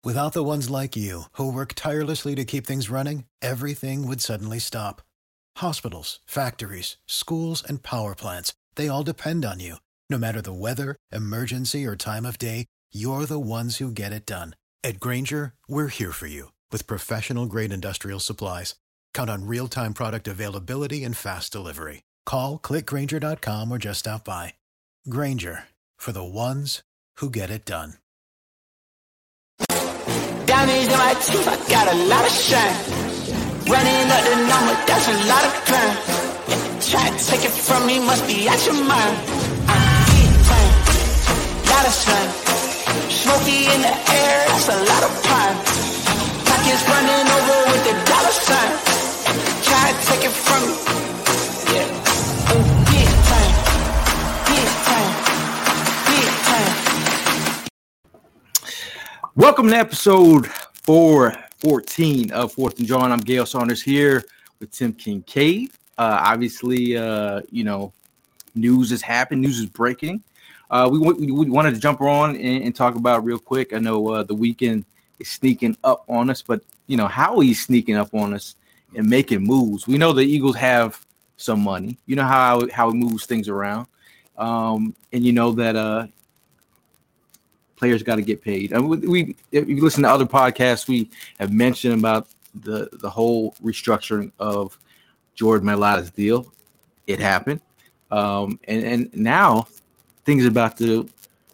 Without the ones like you, who work tirelessly to keep things running, everything would suddenly stop. Hospitals, factories, schools, and power plants, they all depend on you. No matter the weather, emergency, or time of day, you're the ones who get it done. At Grainger, we're here for you with professional-grade industrial supplies. Count on real-time product availability and fast delivery. Call, clickgrainger.com, or just stop by. Grainger, for the ones who get it done. Diamonds in my teeth, I got a lot of shine. Running up the number, that's a lot of crime. Try to take it from me, must be out your mind. I'm big time, lot of sun. Smoky in the air, that's a lot of pine. Pockets running over with the dollar sign. Try to take it from me, yeah. Big time, big time, big time. Welcome to episode 414 of Fourth and John. I'm Gail Saunders here with Tim Kincaid. Obviously, news has happened. News is breaking. We wanted to jump on and talk about real quick. I know the weekend is sneaking up on us, but, how he's sneaking up on us and making moves. We know the Eagles have some money. You know how he moves things around. And you know that players got to get paid. And if you listen to other podcasts, we have mentioned about the whole restructuring of Jordan Mailata's deal. It happened, and now things are about to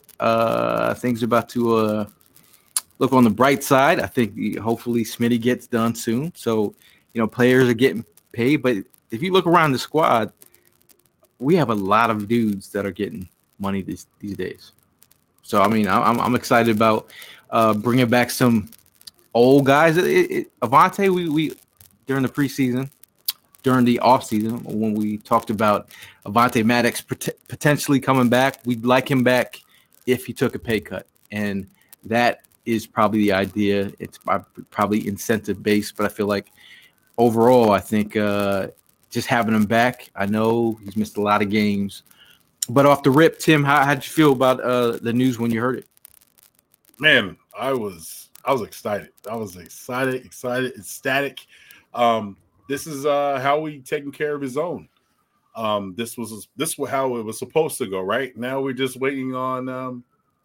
look on the bright side. I think hopefully Smitty gets done soon. So players are getting paid. But if you look around the squad, we have a lot of dudes that are getting money these days. So, I'm excited about bringing back some old guys. Avonte, we during the preseason, during the offseason, when we talked about Avonte Maddox potentially coming back, we'd like him back if he took a pay cut. And that is probably the idea. It's probably incentive-based, but I feel like overall, I think just having him back, I know he's missed a lot of games. But off the rip, Tim, how'd you feel about the news when you heard it? Man, I was excited. I was excited, ecstatic. This is how we taking care of his own. This was how it was supposed to go. Right now, we're just waiting on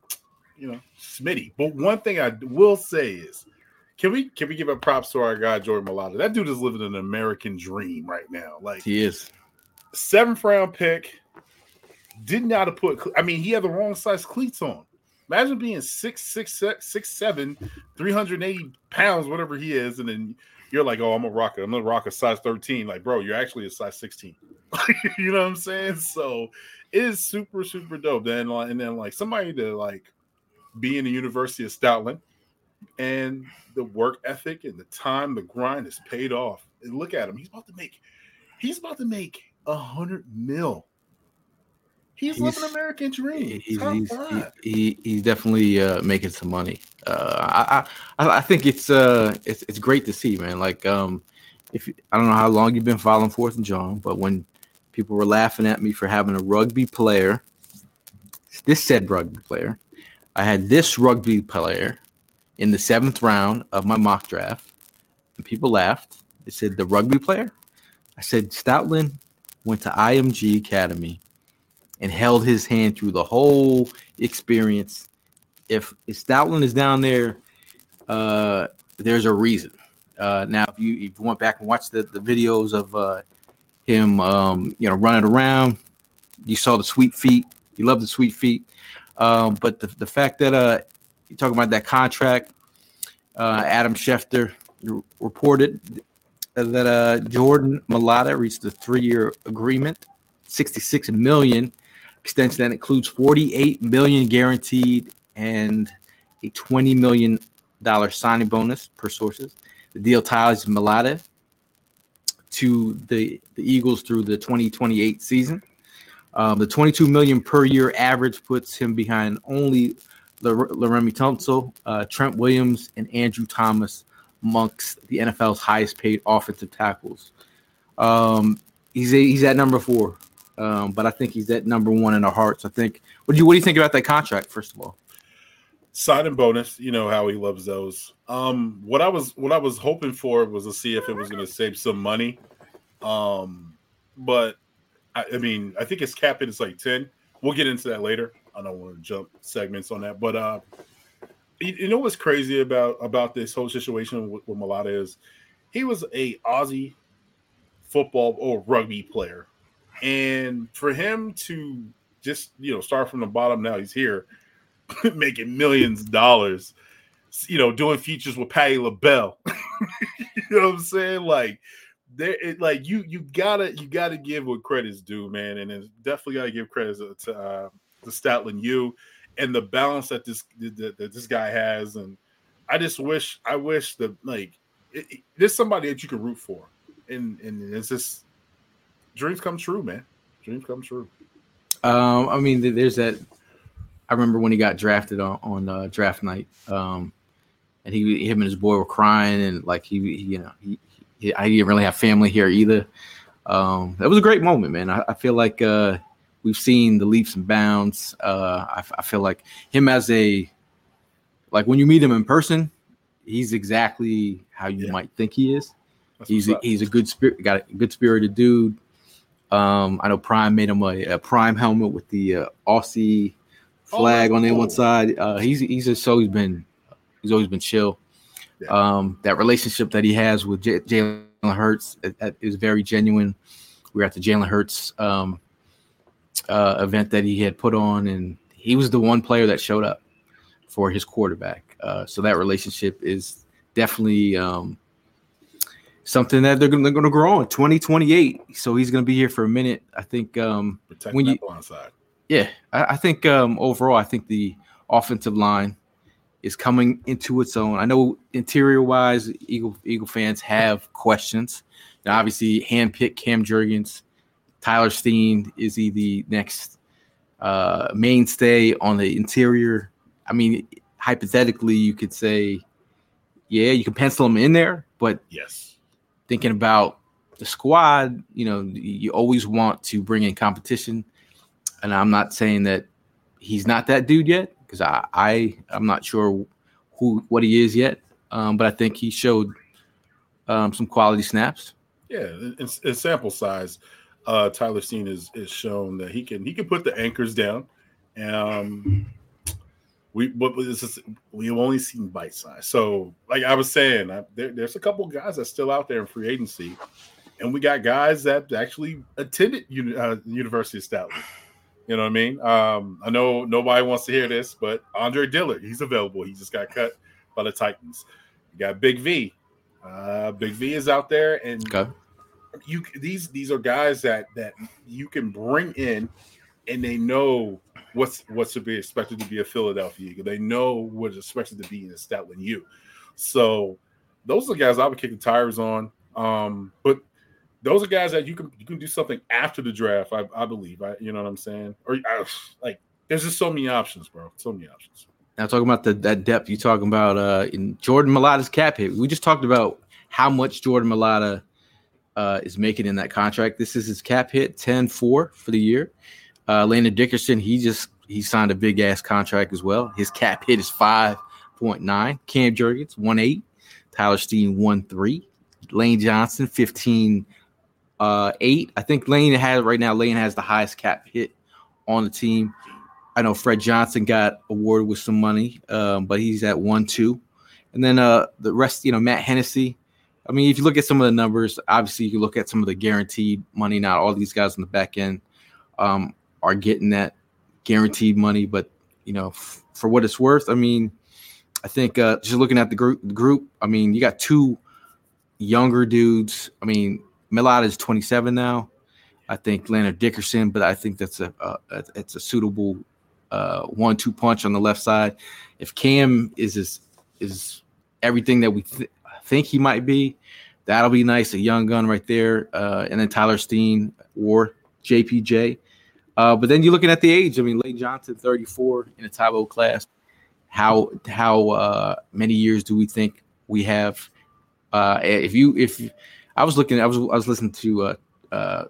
Smitty. But one thing I will say is, can we give a props to our guy Jordan Mailata? That dude is living an American dream right now. Like he is 7th round pick. Didn't know how to put. He had the wrong size cleats on. Imagine being 6'7", 380 pounds, whatever he is, and then you're like, "Oh, I'm gonna rock a size 13." Like, bro, you're actually a size 16. You know what I'm saying? So it is super, super dope. And then somebody to be in the University of Stoutland, and the work ethic and the time, the grind is paid off. And look at him; he's about to make $100 million. He's living an American dream. He's definitely making some money. I think it's great to see, man. I don't know how long you've been following Fourth and John, but when people were laughing at me for having a rugby player, this said rugby player, I had this rugby player in the 7th round of my mock draft, and people laughed. They said the rugby player. I said Stoutland went to IMG Academy and held his hand through the whole experience. If Stoutland is down there, there's a reason. Now, if you went back and watched the videos of him, running around, you saw the sweet feet. You love the sweet feet. But the fact that you talking about that contract, Adam Schefter reported that Jordan Mailata reached a 3-year agreement, $66 million. Extension that includes $48 million guaranteed and a $20 million signing bonus per sources. The deal ties Mailata to the Eagles through the 2028 season. The $22 million per year average puts him behind only Laremy Tunsil, Trent Williams, and Andrew Thomas amongst the NFL's highest paid offensive tackles. He's at number 4. But I think he's at number 1 in our hearts. I think. What do you think about that contract? First of all, Signing bonus, you know how he loves those. What I was hoping for was to see if it was going to save some money. But I mean, I think his cap hit is like 10. We'll get into that later. I don't want to jump segments on that, but you know what's crazy about this whole situation with Mulata is he was a Aussie football or rugby player, and for him to just start from the bottom, now he's here making millions of dollars, doing features with Patti LaBelle. You know what I'm saying? Like you gotta give what credit's due, man, and it's definitely gotta give credit to Stoutland U and the balance that this guy has. And I wish that there's somebody that you can root for, and it's just dreams come true, man. Dreams come true. I mean, there's that. I remember when he got drafted on draft night, and him and his boy were crying, and like I didn't really have family here either. That was a great moment, man. I feel like we've seen the leaps and bounds. I feel like him when you meet him in person, he's exactly how you might think he is. He's a good spirit, got a good spirited dude. I know Prime made him a Prime helmet with the Aussie flag on the one side. He's always been chill. Yeah. That relationship that he has with Jalen Hurts is very genuine. We were at the Jalen Hurts event that he had put on, and he was the one player that showed up for his quarterback. So that relationship is definitely something that they're going to grow on. 2028, so he's going to be here for a minute. I think protecting that blind side. Yeah, I think overall, I think the offensive line is coming into its own. I know interior-wise, Eagle fans have questions. Now, obviously, handpicked Cam Jurgens. Tyler Steen, is he the next mainstay on the interior? I mean, hypothetically, you could say, yeah, you can pencil him in there. But yes, thinking about the squad, you always want to bring in competition. And I'm not saying that he's not that dude yet, because I'm not sure what he is yet. But I think he showed some quality snaps. Yeah, in sample size, Tyler Steen is shown that he can put the anchors down. We've only seen bite size. So, like I was saying, there's a couple guys that's still out there in free agency, and we got guys that actually attended University of Stoutland. You know what I mean? I know nobody wants to hear this, but Andre Dillard, he's available. He just got cut by the Titans. You got Big V. Big V is out there, and these are guys that you can bring in, and they know what's to be expected to be a Philadelphia Eagle. They know what's expected to be in a Stoutland U. So those are the guys I would kick the tires on. But those are guys that you can do something after the draft. I believe. You know what I'm saying? Or there's just so many options, bro. So many options. Now talking about that depth, you talking about in Jordan Mailata's cap hit. We just talked about how much Jordan Mailata is making in that contract. This is his cap hit, 10-4 for the year. Landon Dickerson, he signed a big ass contract as well. His cap hit is 5.9. Cam Jurgens, 1.8. Tyler Steen, 1.3. Lane Johnson, 15.8. I think Lane has the highest cap hit on the team. I know Fred Johnson got awarded with some money, but he's at 1.2. And then the rest, Matt Hennessy. I mean, if you look at some of the numbers, obviously you can look at some of the guaranteed money. Not all these guys on the back end are getting that guaranteed money, but for what it's worth, I mean, I think just looking at the group, I mean, you got two younger dudes. I mean, Mailata is 27 now. I think Landon Dickerson, but I think that's it's a suitable 1-2 punch on the left side. If Cam is everything that we think he might be, that'll be nice. A young gun right there, and then Tyler Steen or JPJ. But then you're looking at the age. I mean, Lane Johnson, 34 in the Tybo class. How many years do we think we have? If I was listening to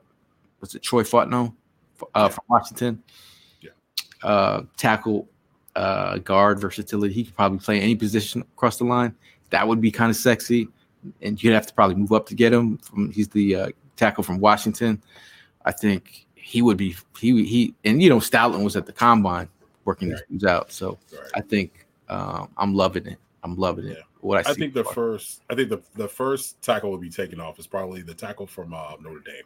was it Troy Fontenot from Washington? Yeah. Tackle guard versatility. He could probably play any position across the line. That would be kind of sexy, and you'd have to probably move up to get him. He's the tackle from Washington. I think he would be he and Stoutland was at the combine working these dudes out. So I think I'm loving it. I'm loving it. What I think the first tackle will be taken off is probably the tackle from Notre Dame.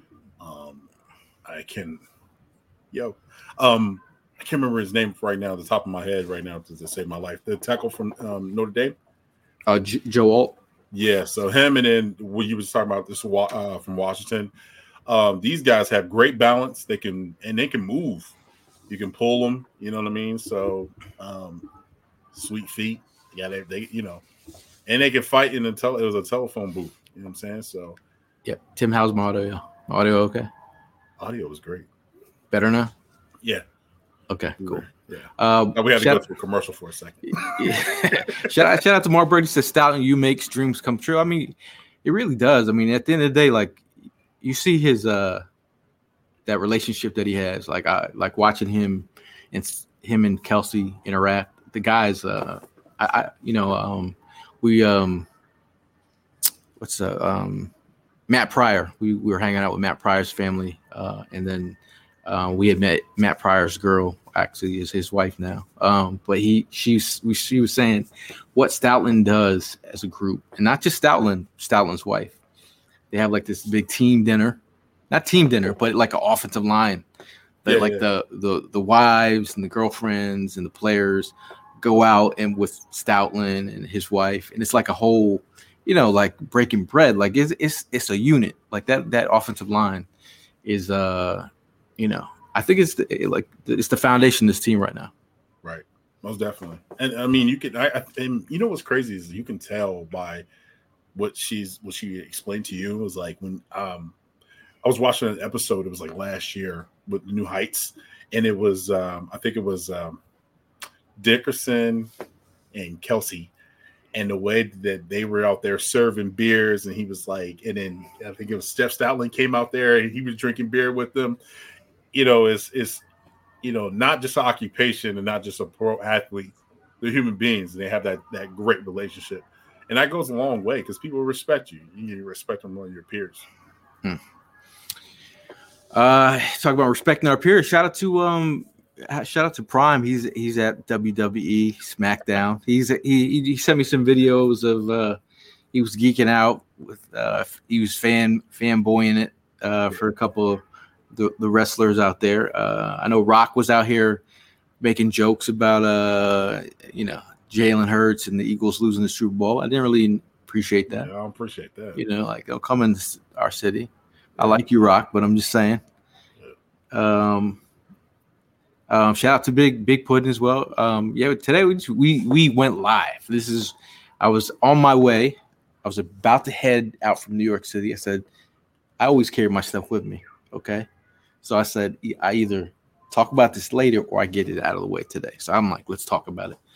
I can't remember his name right now, at the top of my head right now, to save my life. The tackle from Notre Dame, Joe Alt. Yeah, so him, and then what you was talking about this from Washington. These guys have great balance. They can move. You can pull them. You know what I mean? So, sweet feet. Yeah, they and they can fight in it was a telephone booth. You know what I'm saying? So, yeah. Tim, how's my audio? Audio okay? Audio was great. Better now? Yeah. Okay, cool. Yeah. We had to go through a commercial for a second. Yeah. Shout out to Mark Brady. Says, Stoutland, you make dreams come true. I mean, it really does. I mean, at the end of the day, like, you see his that relationship that he has. Like watching him and Kelsey interact. The guys, Matt Pryor. We were hanging out with Matt Pryor's family, and then we had met Matt Pryor's girl. Actually, is his wife now. But she was saying what Stoutland does as a group, and not just Stoutland's wife. They have like this big team dinner, not team dinner, but like an offensive line. The wives and the girlfriends and the players go out and with Stoutland and his wife, and it's like a whole, like breaking bread. Like it's a unit. Like that offensive line is I think it's the foundation of this team right now. Right, most definitely. And I mean, you can. And you know what's crazy is you can tell by what she explained to you. It was like when I was watching an episode. It was like last year with New Heights, and it was I think it was Dickerson and Kelsey, and the way that they were out there serving beers, and he was like, and then I think it was Steph Stoutland came out there and he was drinking beer with them. It's not just an occupation and not just a pro athlete. They're human beings, and they have that great relationship, and that goes a long way because people respect you. You respect them more than your peers. Talk about respecting our peers. Shout out to Prime. He's at WWE SmackDown. He sent me some videos of he was geeking out with he was fanboying it for a couple of the wrestlers out there. I know Rock was out here making jokes about Jalen Hurts and the Eagles losing the Super Bowl. I didn't really appreciate that. Yeah, I don't appreciate that. Like they'll come in our city. I like you, Rock, but I'm just saying. Shout out to Big Puddin as well. Today we went live. I was on my way. I was about to head out from New York City. I said, I always carry my stuff with me. Okay. So I said, I either talk about this later or I get it out of the way today. So I'm like, let's talk about it.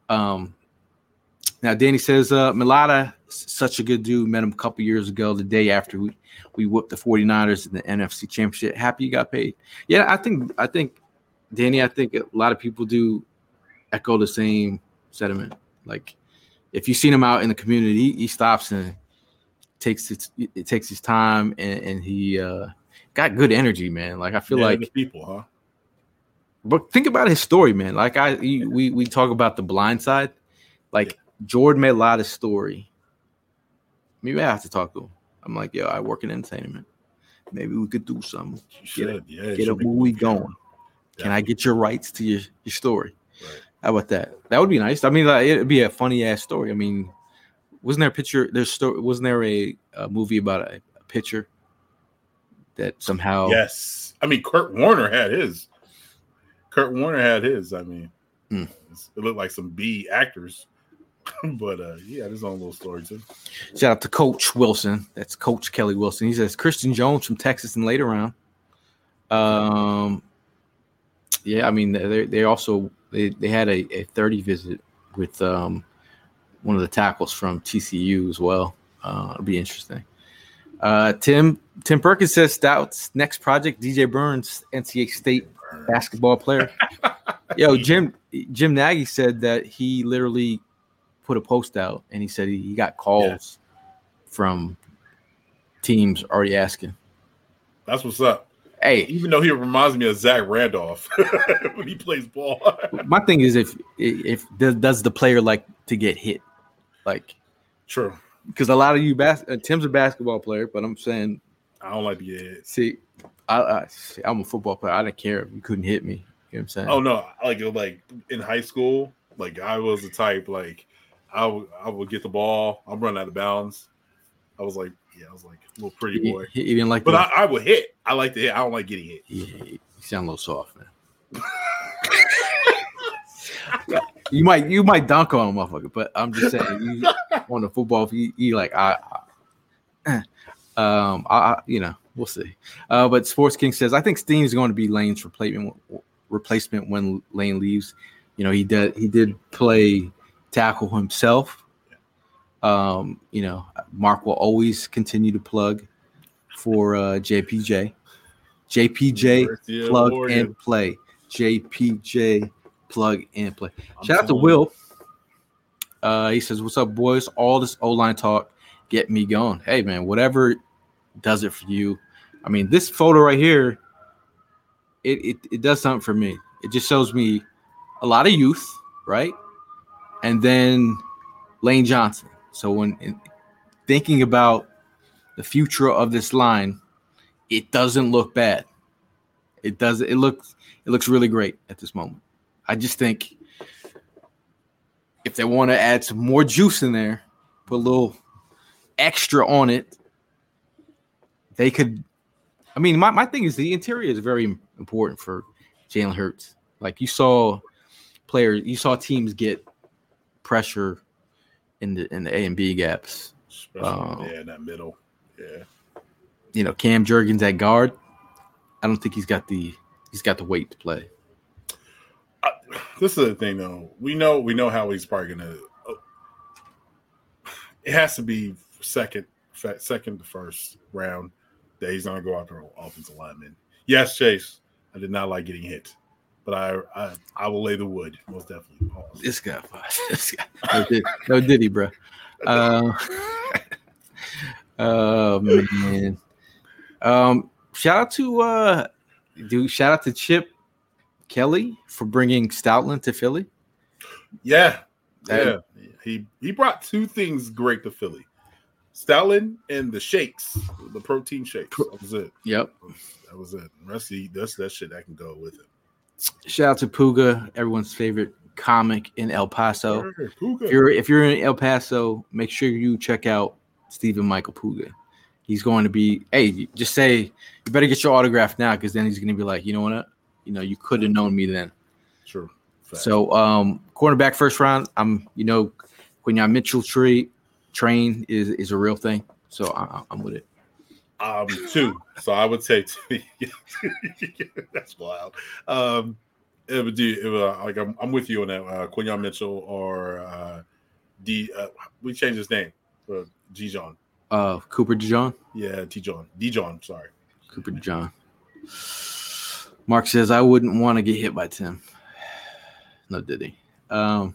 Now, Danny says, Milata, such a good dude. Met him a couple years ago, the day after we whooped the 49ers in the NFC Championship. Happy you got paid. Yeah, I think, Danny, a lot of people do echo the same sentiment. Like, if you've seen him out in the community, he stops and takes his time, and he got good energy, man. Like, I feel like the people, huh? But think about his story, man. Like we talk about the blind side. Like Jordan Mailata's story. Maybe I have to talk to him. I'm like, yo, I work in entertainment. Maybe we could do something. Get a movie going. Can I get your rights to your story? Right. How about that? That would be nice. I mean, it'd be a funny ass story. I mean, wasn't there a picture? Wasn't there a movie about a pitcher that somehow? Yes. I mean, Kurt Warner had his. I mean, it looked like some B actors, but he had his own little story too. Shout out to Coach Wilson. That's Coach Kelly Wilson. He says Christian Jones from Texas in later round. Yeah, I mean they also had a 30 visit with one of the tackles from TCU as well. It'll be interesting. Tim Perkins says Stout's next project, DJ Burns, NCAA State basketball player. Yo, Jim Nagy said that he literally put a post out, and he said he got calls from teams already asking. That's what's up. Hey, even though he reminds me of Zach Randolph when he plays ball. My thing is, if does the player like to get hit? Like, true. Because a lot of you Tim's a basketball player, but I'm saying I don't like to get hit. See, I'm a football player. I didn't care if you couldn't hit me. You know what I'm saying? Oh no, like in high school, like I was the type like I would get the ball, I'm running out of bounds. I was like a little pretty boy. You didn't like, but I would hit. I like to hit. I don't like getting hit. Yeah, you sound a little soft, man. You might dunk on a motherfucker, but I'm just saying, you on the football, you like we'll see. But Sports King says, I think Steen is going to be Lane's replacement when Lane leaves. You know, he did play tackle himself. Mark will always continue to plug for JPJ. JPJ plug and play. JPJ plug and play. Shout out to Will. He says, "What's up, boys? All this O-line talk get me going. Hey, man, whatever does it for you. I mean, this photo right here, it does something for me. It just shows me a lot of youth, right? And then Lane Johnson. So when thinking about the future of this line, it doesn't look bad. It does. It looks really great at this moment. I just think if they want to add some more juice in there, put a little extra on it, they could. I mean, my thing is the interior is very important for Jalen Hurts. Like you saw teams get pressure in the A and B gaps. Especially in that middle. Yeah. You know, Cam Jurgens at guard. I don't think he's got the weight to play. This is the thing, though. We know how he's probably gonna. It has to be second to first round that he's gonna go after offensive lineman. Yes, Chase. I did not like getting hit, but I will lay the wood most definitely. Pause. This guy. No did he, bro? Man. Shout out to Chip Kelly for bringing Stoutland to Philly. Yeah. He brought two things great to Philly: Stoutland and the shakes, the protein shakes. That was it. Yep, that was it. That's that shit that can go with it. Shout out to Puga, everyone's favorite comic in El Paso. Puga. If you're in El Paso, make sure you check out Stephen Michael Puga. He's going to be, hey, just say you better get your autograph now, because then he's going to be like, you know what? You could have known me then. True. Fact. So, cornerback first round. Quinyon Mitchell train is a real thing. So I'm with it. 2. So I would say 2. That's wild. I'm with you on that. Quinyon Mitchell or we changed his name for Dijon. Cooper DeJean? Yeah, Dijon, sorry. Cooper DeJean. Mark says, I wouldn't want to get hit by Tim. No, did he? Now,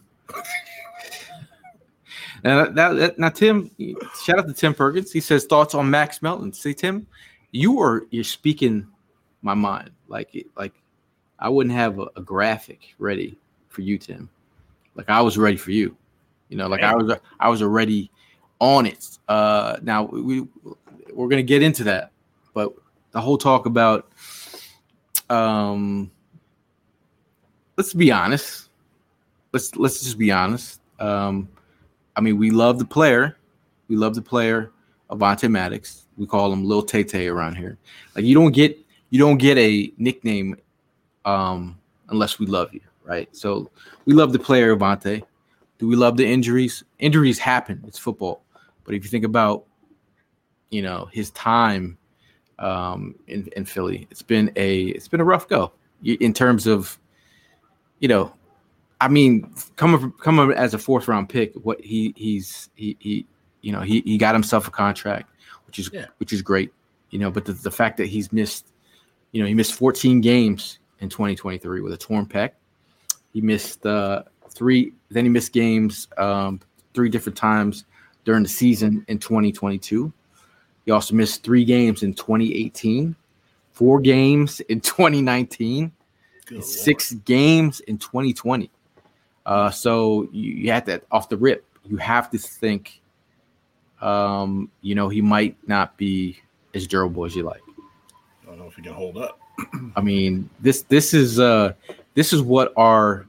Tim, shout out to Tim Perkins. He says, thoughts on Max Melton. See, Tim, you're speaking my mind. Like I wouldn't have a graphic ready for you, Tim. Like I was ready for you. I was already on it. Now we're gonna get into that, but the whole talk about let's be honest. Let's just be honest. I mean, we love the player. We love the player, Avonte Maddox. We call him Lil Tay-Tay around here. Like you don't get a nickname unless we love you, right? So we love the player, Avonte. Do we love the injuries? Injuries happen. It's football. But if you think about, his time in Philly, it's been a rough go in terms of, I mean, coming as a 4th round pick, what he got himself a contract, which is great, but the fact that he's missed, he missed 14 games in 2023 with a torn pec. He missed 3. Then he missed games 3 different times during the season in 2022. He also missed 3 games in 2018, 4 games in 2019, and 6 games in 2020. So you had that off the rip. You have to think, he might not be as durable as you like. I don't know if he can hold up. I mean, this is what our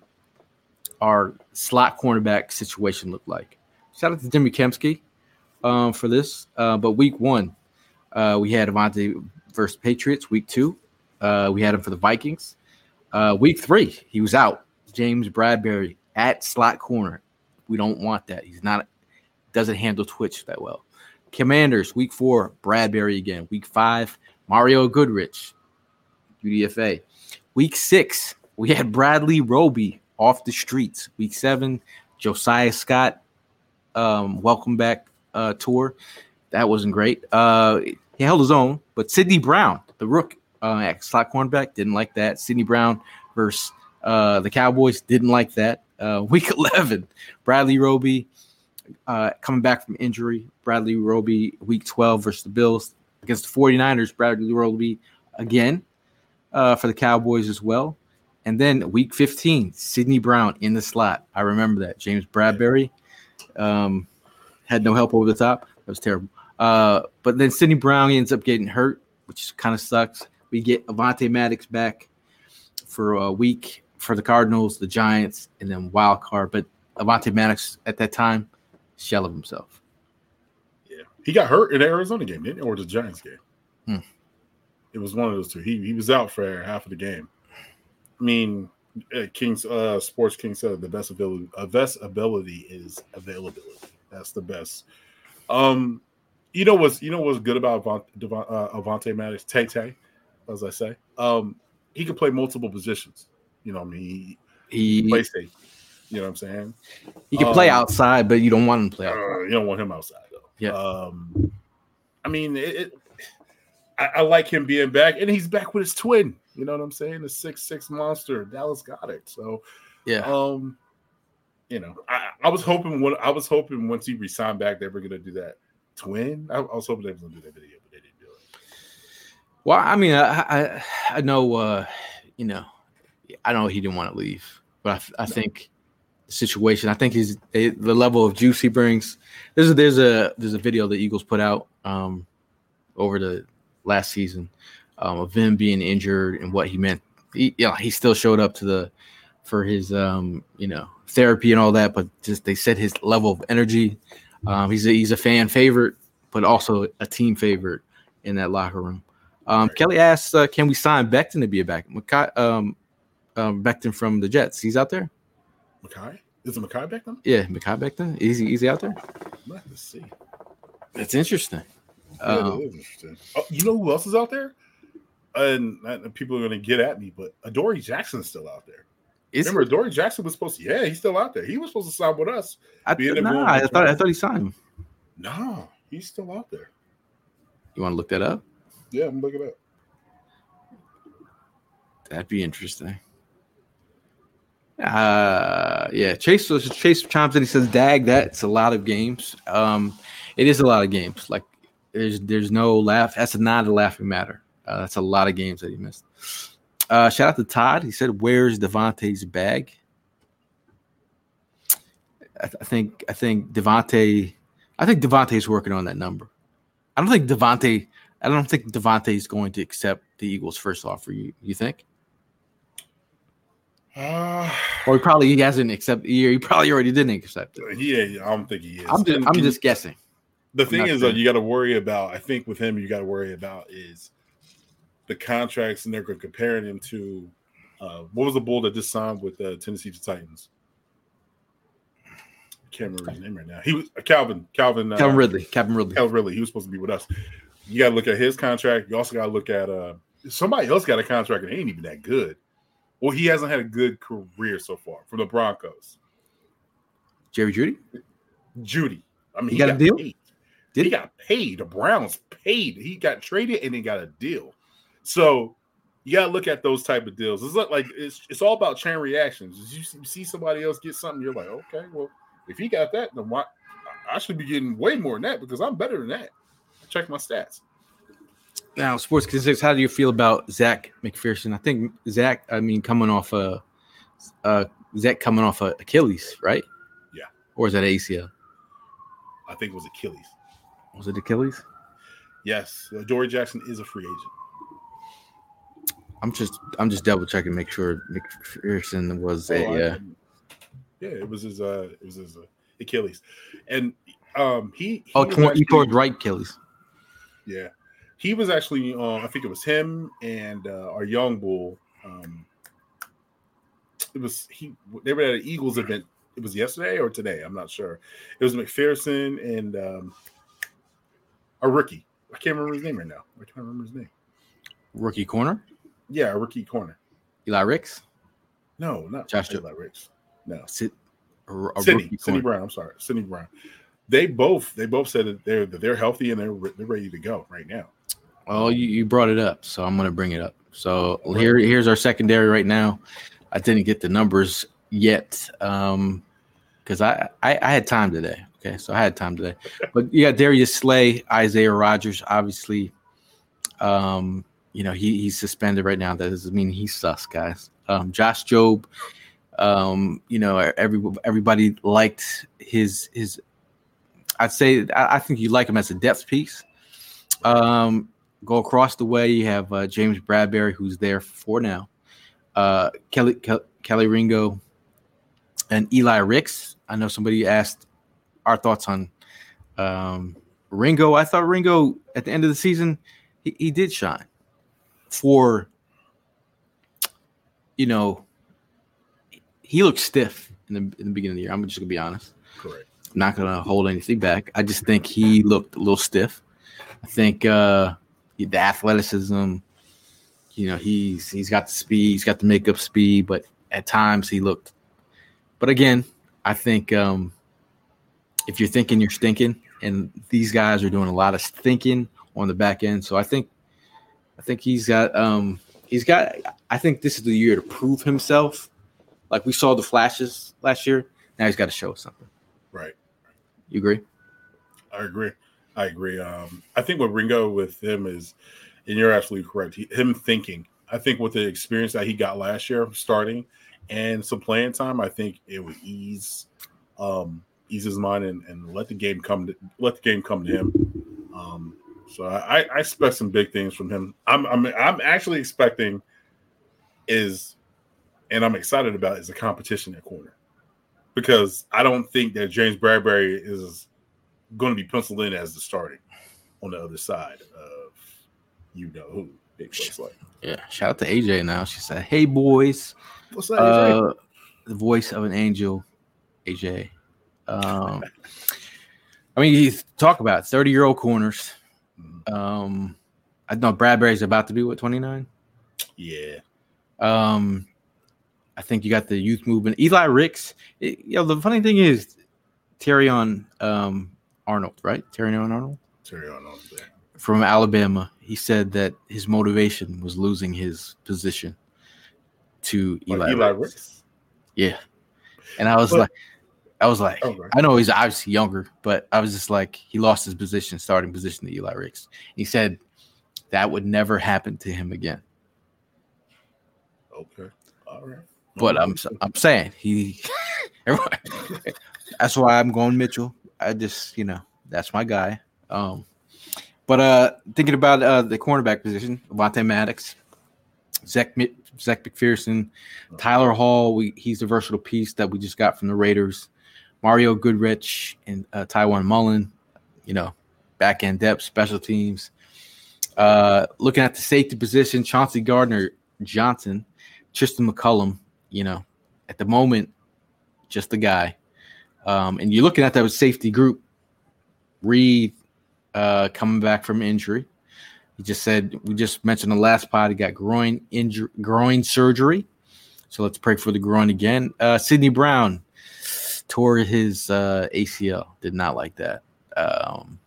slot cornerback situation looked like. Shout out to Jimmy Kempski for this. But week 1, we had Avonte versus Patriots. Week 2, we had him for the Vikings. Week 3, he was out. James Bradbury at slot corner. We don't want that. Doesn't handle twitch that well. Commanders, week 4, Bradbury again. Week 5, Mario Goodrich, UDFA. Week 6, we had Bradley Roby off the streets. Week 7, Josiah Scott, welcome back tour. That wasn't great. He held his own, but Sidney Brown, the rook at slot cornerback, didn't like that. Sidney Brown versus the Cowboys, didn't like that. Week 11, Bradley Roby coming back from injury. Bradley Roby, week 12 versus the Bills. Against the 49ers, Bradley Roby again for the Cowboys as well. And then week 15, Sidney Brown in the slot. I remember that. James Bradbury had no help over the top. That was terrible. But then Sidney Brown ends up getting hurt, which kind of sucks. We get Avonte Maddox back for a week for the Cardinals, the Giants, and then wild card. But Avonte Maddox at that time, shell of himself. Yeah, he got hurt in the Arizona game, didn't he? Or the Giants game. It was one of those two. He was out for half of the game. I mean, Sports King said the best ability is availability. That's the best. You know what's good about Avonte Maddox? Tay, as I say. He can play multiple positions. You know what I mean? He plays safe. You know what I'm saying? He can play outside, but you don't want him to play outside. You don't want him outside, though. Yeah. I mean, I like him being back, and he's back with his twin. You know what I'm saying? The 6'6" monster, Dallas Goedert. So, yeah. I was hoping once he resigned back, they were going to do that twin. I was hoping they were going to do that video, but they didn't do it. Well, I mean, I know, I know he didn't want to leave, but I think the situation. I think the level of juice he brings. There's a video the Eagles put out over the last season of him being injured and what he meant. He still showed up for his therapy and all that, but just they said his level of energy. He's a fan favorite, but also a team favorite in that locker room. Kelly asks, can we sign Becton to be a back? Becton from the Jets. He's out there. Mekhi? Is it Mekhi Becton? Yeah, Mekhi Becton. Is he out there? Let's see. That's interesting. Yeah, that is interesting. You know who else is out there? And people are going to get at me, but Adoree Jackson's still out there. Remember, Adoree Jackson was supposed to. Yeah, he's still out there. He was supposed to sign with us. I thought he signed him. No, he's still out there. You want to look that up? Yeah, I'm looking it up. That'd be interesting. Chase chimes in. He says, "Dag, that's a lot of games. It is a lot of games. Like there's no laugh. That's not a laughing matter. That's a lot of games that he missed." Shout out to Todd. He said, "Where's Devontae's bag?" I think Devontae's working on that number. I don't think Devontae is going to accept the Eagles' first offer. You think? Or he hasn't accepted. He probably already didn't accept it. Yeah, I don't think he is. I'm just guessing. The thing is, you got to worry about. I think with him, you got to worry about is the contracts, and they're going to compare him to what was the bull that just signed with the Tennessee Titans? I can't remember his name right now. He was Calvin Ridley. Calvin Ridley. He was supposed to be with us. You got to look at his contract. You also got to look at somebody else got a contract and he ain't even that good. Well, he hasn't had a good career so far from the Broncos. Jerry Jeudy. I mean, he got a deal. He got paid. The Browns paid. He got traded and he got a deal. So You gotta look at those type of deals. It's like it's all about chain reactions. As you see somebody else get something, you're like, okay, well, if he got that, then why I should be getting way more than that because I'm better than that. Check my stats. Now, Sports Statistics, how do you feel about Zach McPherson? I think Zach coming off Achilles, right? Yeah. Or is that ACL? I think it was Achilles. Was it Achilles? Yes. Dory Jackson is a free agent. I'm just double checking, make sure McPherson was it was his Achilles, and he tore right Achilles. Yeah, he was actually I think it was him and our young bull. They were at an Eagles event. It was yesterday or today. I'm not sure. It was McPherson and a rookie. I can't remember his name right now. I can't remember his name. Rookie corner. Yeah, a rookie corner. Eli Ricks? No, not Josh Eli Ricks. No. Sidney Brown. I'm sorry, Sidney Brown. They both said that they're healthy and they're ready to go right now. Well, you brought it up, so I'm going to bring it up. So here's our secondary right now. I didn't get the numbers yet because I had time today. Okay, so I had time today. But you got Darius Slay, Isaiah Rodgers, obviously. He's suspended right now. That doesn't mean he's sus, guys. Josh Jobe, everybody liked his. I'd say I think you like him as a depth piece. Go across the way, you have James Bradbury, who's there for now. Kelly Ringo, and Eli Ricks. I know somebody asked our thoughts on Ringo. I thought Ringo at the end of the season he did shine. For, he looked stiff in the beginning of the year. I'm just going to be honest. Correct. I'm not going to hold anything back. I just think he looked a little stiff. I think the athleticism, he's got the speed, he's got the makeup speed, but at times he looked. But again, I think if you're thinking, you're stinking, and these guys are doing a lot of thinking on the back end. So I think he's got I think this is the year to prove himself. Like we saw the flashes last year. Now he's got to show us something. Right. You agree? I agree. I think what Ringo with him is, and you're absolutely correct, him thinking. I think with the experience that he got last year starting and some playing time, I think it would ease his mind and let the game come to him. So I expect some big things from him. I'm actually expecting and I'm excited about is a competition at corner, because I don't think that James Bradbury is going to be penciled in as the starting on the other side of who. Big place like. Yeah, shout out to AJ now. She said, "Hey boys, what's that?" AJ? The voice of an angel, AJ. You talk about 30-year-old corners. I know Bradbury's about to be 29. Yeah. I think you got the youth movement. Eli Ricks. The funny thing is Terrion Arnold, right? Terrion Arnold. Yeah. From Alabama. He said that his motivation was losing his position to Eli Ricks. Yeah. And I was like, okay. I know he's obviously younger, but I was just like, he lost his starting position to Eli Ricks. He said that would never happen to him again. Okay. All right. But I'm saying that's why I'm going Mitchell. I just, that's my guy. But thinking about the cornerback position, Avonte Maddox, Zach McPherson, Tyler Hall, he's a versatile piece that we just got from the Raiders. Mario Goodrich and Tywone Mullen, back end depth, special teams. Looking at the safety position, Chauncey Gardner-Johnson, Tristan McCullum, at the moment, just the guy. And you're looking at that safety group. Reed coming back from injury. He just said, we just mentioned the last pod, he got groin surgery. So let's pray for the groin again. Sidney Brown tore his ACL. Did not like that.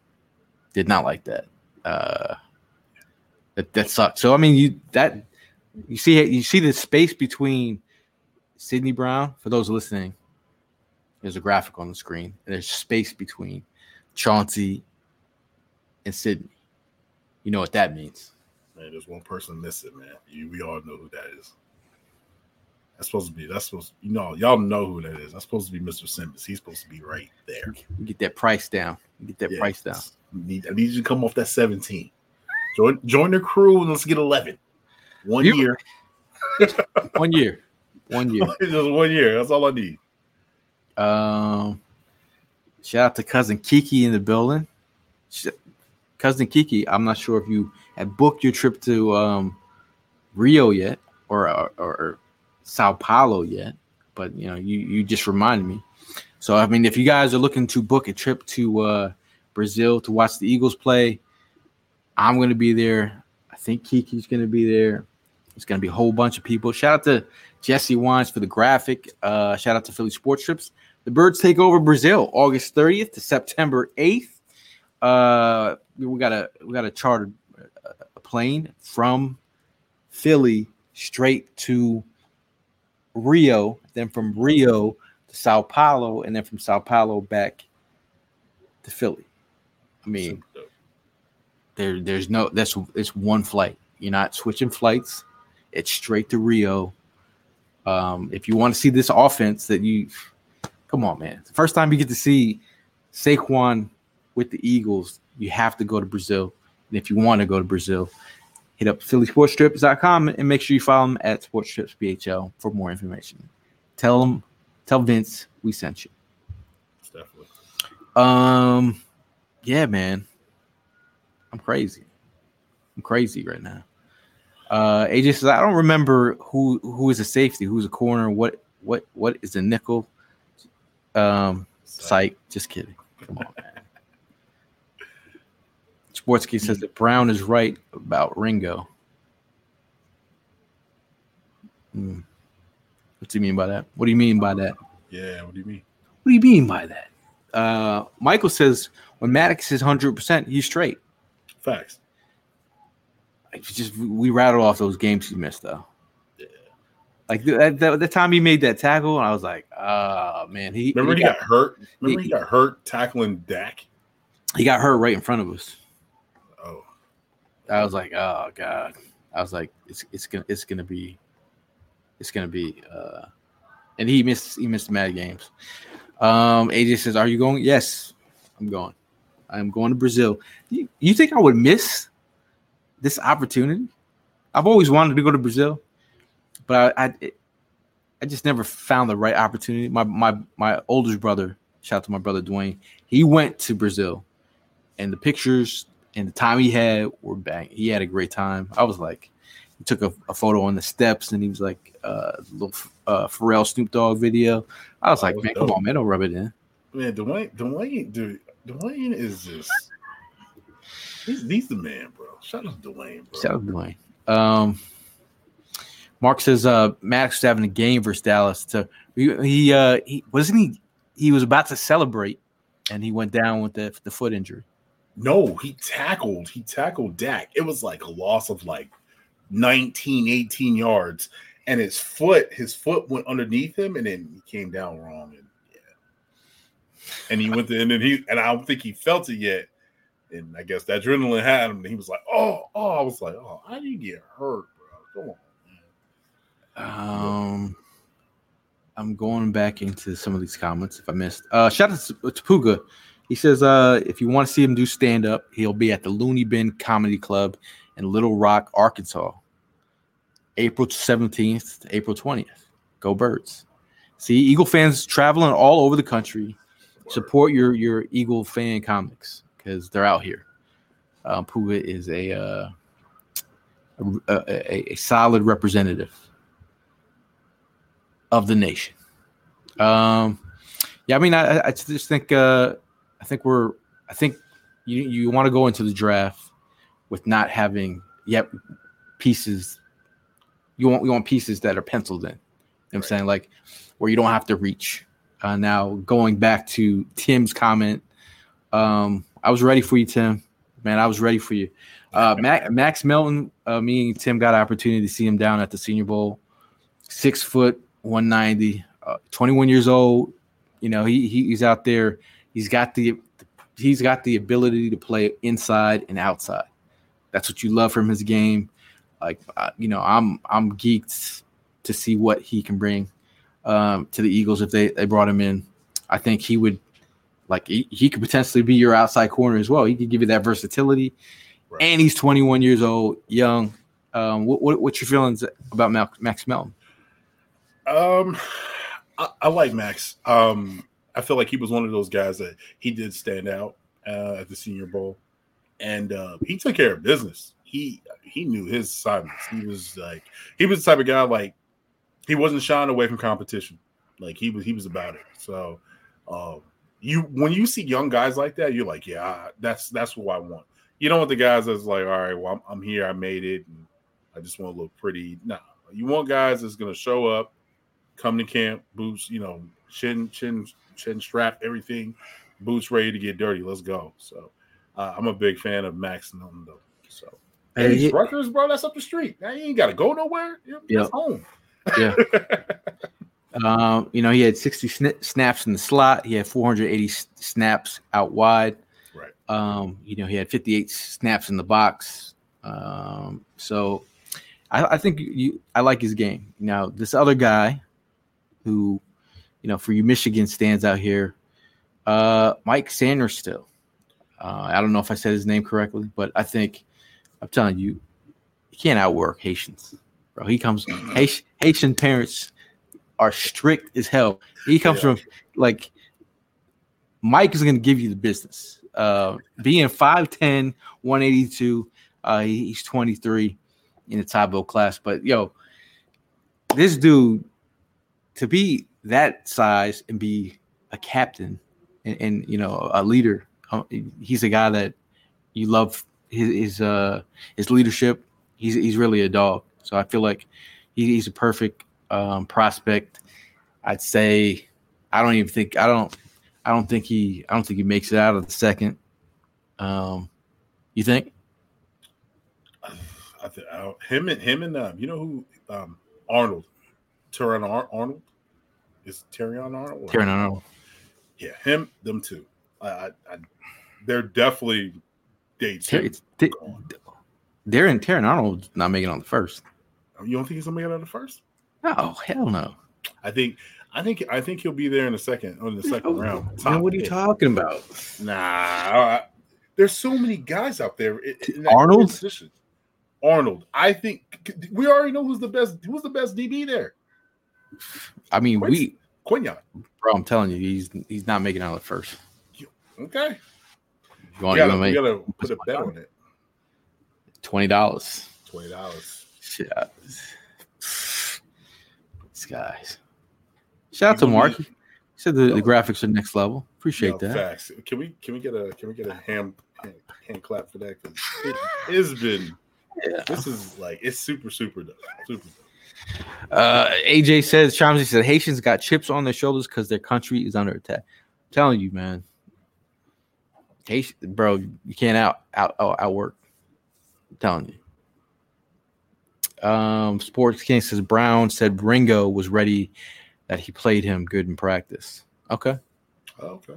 That sucked. So, You see the space between Sidney Brown. For those listening, there's a graphic on the screen, and there's space between Chauncey and Sidney. You know what that means. Man, there's one person missing, man. We all know who that is. Y'all know who that is. That's supposed to be Mr. Simmons. He's supposed to be right there. Get that price down. Price down. I need you to come off that 17. Join the crew and let's get 11. 1 year. 1 year. 1 year. Just 1 year. That's all I need. Shout out to cousin Kiki in the building. Cousin Kiki, I'm not sure if you had booked your trip to Rio yet or Sao Paulo yet, but you just reminded me. So I mean, if you guys are looking to book a trip to Brazil to watch the Eagles play, I'm going to be there. I think Kiki's going to be there. It's going to be a whole bunch of people. Shout out to Jesse Wines for the graphic. Shout out to Philly Sports Trips. The Birds take over Brazil August 30th to September 8th. We got to charter a plane from Philly straight to Rio, then from Rio to Sao Paulo, and then from Sao Paulo back to Philly. I mean, it's one flight. You're not switching flights. It's straight to Rio. If you want to see this offense come on, man. The first time you get to see Saquon with the Eagles, you have to go to Brazil. And if you want to go to Brazil, hit up phillysportstrips.com and make sure you follow them at SportsTripsBHL for more information. Tell Vince we sent you. Definitely. Yeah, man. I'm crazy right now. AJ says, I don't remember who is a safety, who's a corner, what is a nickel. Psych. Just kidding. Come on, man. Sportsky says that Brown is right about Ringo. What do you mean by that? What do you mean by that? Yeah, what do you mean? What do you mean by that? Michael says when Maddox is 100%, he's straight. Facts. We rattled off those games he missed, though. Yeah. Like the time he made that tackle, and I was like, oh, man. He got hurt? Remember he got hurt tackling Dak? He got hurt right in front of us. Oh. I was like, oh, God. I was like, it's gonna be and he missed mad games. AJ says, are you going? Yes, I'm going. I'm going to Brazil. You think I would miss this opportunity? I've always wanted to go to Brazil, but I just never found the right opportunity. My oldest brother, shout out to my brother Dwayne, he went to Brazil, and the pictures and the time he had were bang. He had a great time. I was like, he took a photo on the steps, and he was like a little Pharrell Snoop Dogg video. I was like, man, come on, man, don't rub it in. Man, Dwayne is just he's the man, bro. Shout out to Dwayne, bro. Shout out to Dwayne. Mark says Maddox was having a game versus Dallas. He was about to celebrate, and he went down with the foot injury. No, he tackled Dak. It was like a loss of like 19, 18 yards, and his foot went underneath him, and then he came down wrong, and he went there, and I don't think he felt it yet, and I guess the adrenaline had him, and he was like, oh, I was like, oh, how do you get hurt, bro? Come on, man. I'm going back into some of these comments if I missed. Shout out to Puga. He says, if you want to see him do stand-up, he'll be at the Looney Bin Comedy Club in Little Rock, Arkansas, April 17th to April 20th. Go Birds. See, Eagle fans traveling all over the country. Support your Eagle fan comics because they're out here. Puga is a solid representative of the nation. I mean, I just think I think you want to go into the draft with not having yet pieces. You want pieces that are penciled in. You know what I'm saying? Like where you don't have to reach. Now going back to Tim's comment, I was ready for you, Tim. Man, I was ready for you. Max Melton, me and Tim got an opportunity to see him down at the Senior Bowl. 6 foot, 190, 21 years old. You know, he's out there. He's got the ability to play inside and outside. That's what you love from his game. Like, you know, I'm geeked to see what he can bring to the Eagles if they brought him in. I think he would, like, he could potentially be your outside corner as well. He could give you that versatility. Right. And he's 21 years old, young. What's your feelings about Max Melton? I like Max. I feel like he was one of those guys that he did stand out at the Senior Bowl, and he took care of business. He knew his assignments. He was the type of guy, like, he wasn't shying away from competition. Like, he was about it. So when you see young guys like that, you're like, yeah, that's who I want. You don't want the guys that's like, all right, well, I'm here, I made it, and I just want to look pretty. No, you want guys that's going to show up, come to camp, boots, you know, chin strap, everything, boots ready to get dirty. Let's go. So I'm a big fan of Max Melton, though. So and he's Rutgers, bro. That's up the street. Now you ain't got to go nowhere. That's home. Yeah. You know, he had 60 snaps in the slot. He had 480 snaps out wide. Right. You know, he had 58 snaps in the box. So I think I like his game. Now, this other guy who, you know, for you Michigan stands out here, Mike Sainristil. I don't know if I said his name correctly, but I think I'm telling you, you can't outwork Haitians, bro. Haitian parents are strict as hell. He comes from, like, Mike is going to give you the business. Being 5'10", 182, he's 23 in the Tybo class. But, yo, this dude, to be that size and be a captain and you know, a leader, he's a guy that you love his leadership. He's really a dog. So I feel like he's a perfect prospect. I'd say I don't think he makes it out of the second. You think? Him and you know who, Arnold, Terrion Arnold. Is Terrion Arnold? Terrion Arnold. Yeah, them two. They're definitely dates. Terrion Arnold's not making it on the first. You don't think he's gonna make it on the first? No, hell no. I think he'll be there in the second round. Man, what are you talking about? Nah, there's so many guys out there. Arnold. I think we already know who's the best. Who's the best DB there? I mean, Quinyon. Bro, I'm telling you, he's not making it out of the first. Okay. You gotta put a bet on it. $20. Shit. These guys. Shout out to Mark. He said the graphics are next level. Appreciate that. Facts. Can we get a hand clap for that? Because it's been. Yeah. This is like, it's super dope. Super dope. AJ says, Chomsky said, Haitians got chips on their shoulders because their country is under attack. I'm telling you, man. Haitian, bro, you can't outwork. I'm telling you. Sports King says Brown said Ringo was ready, that he played him good in practice. Okay. Okay.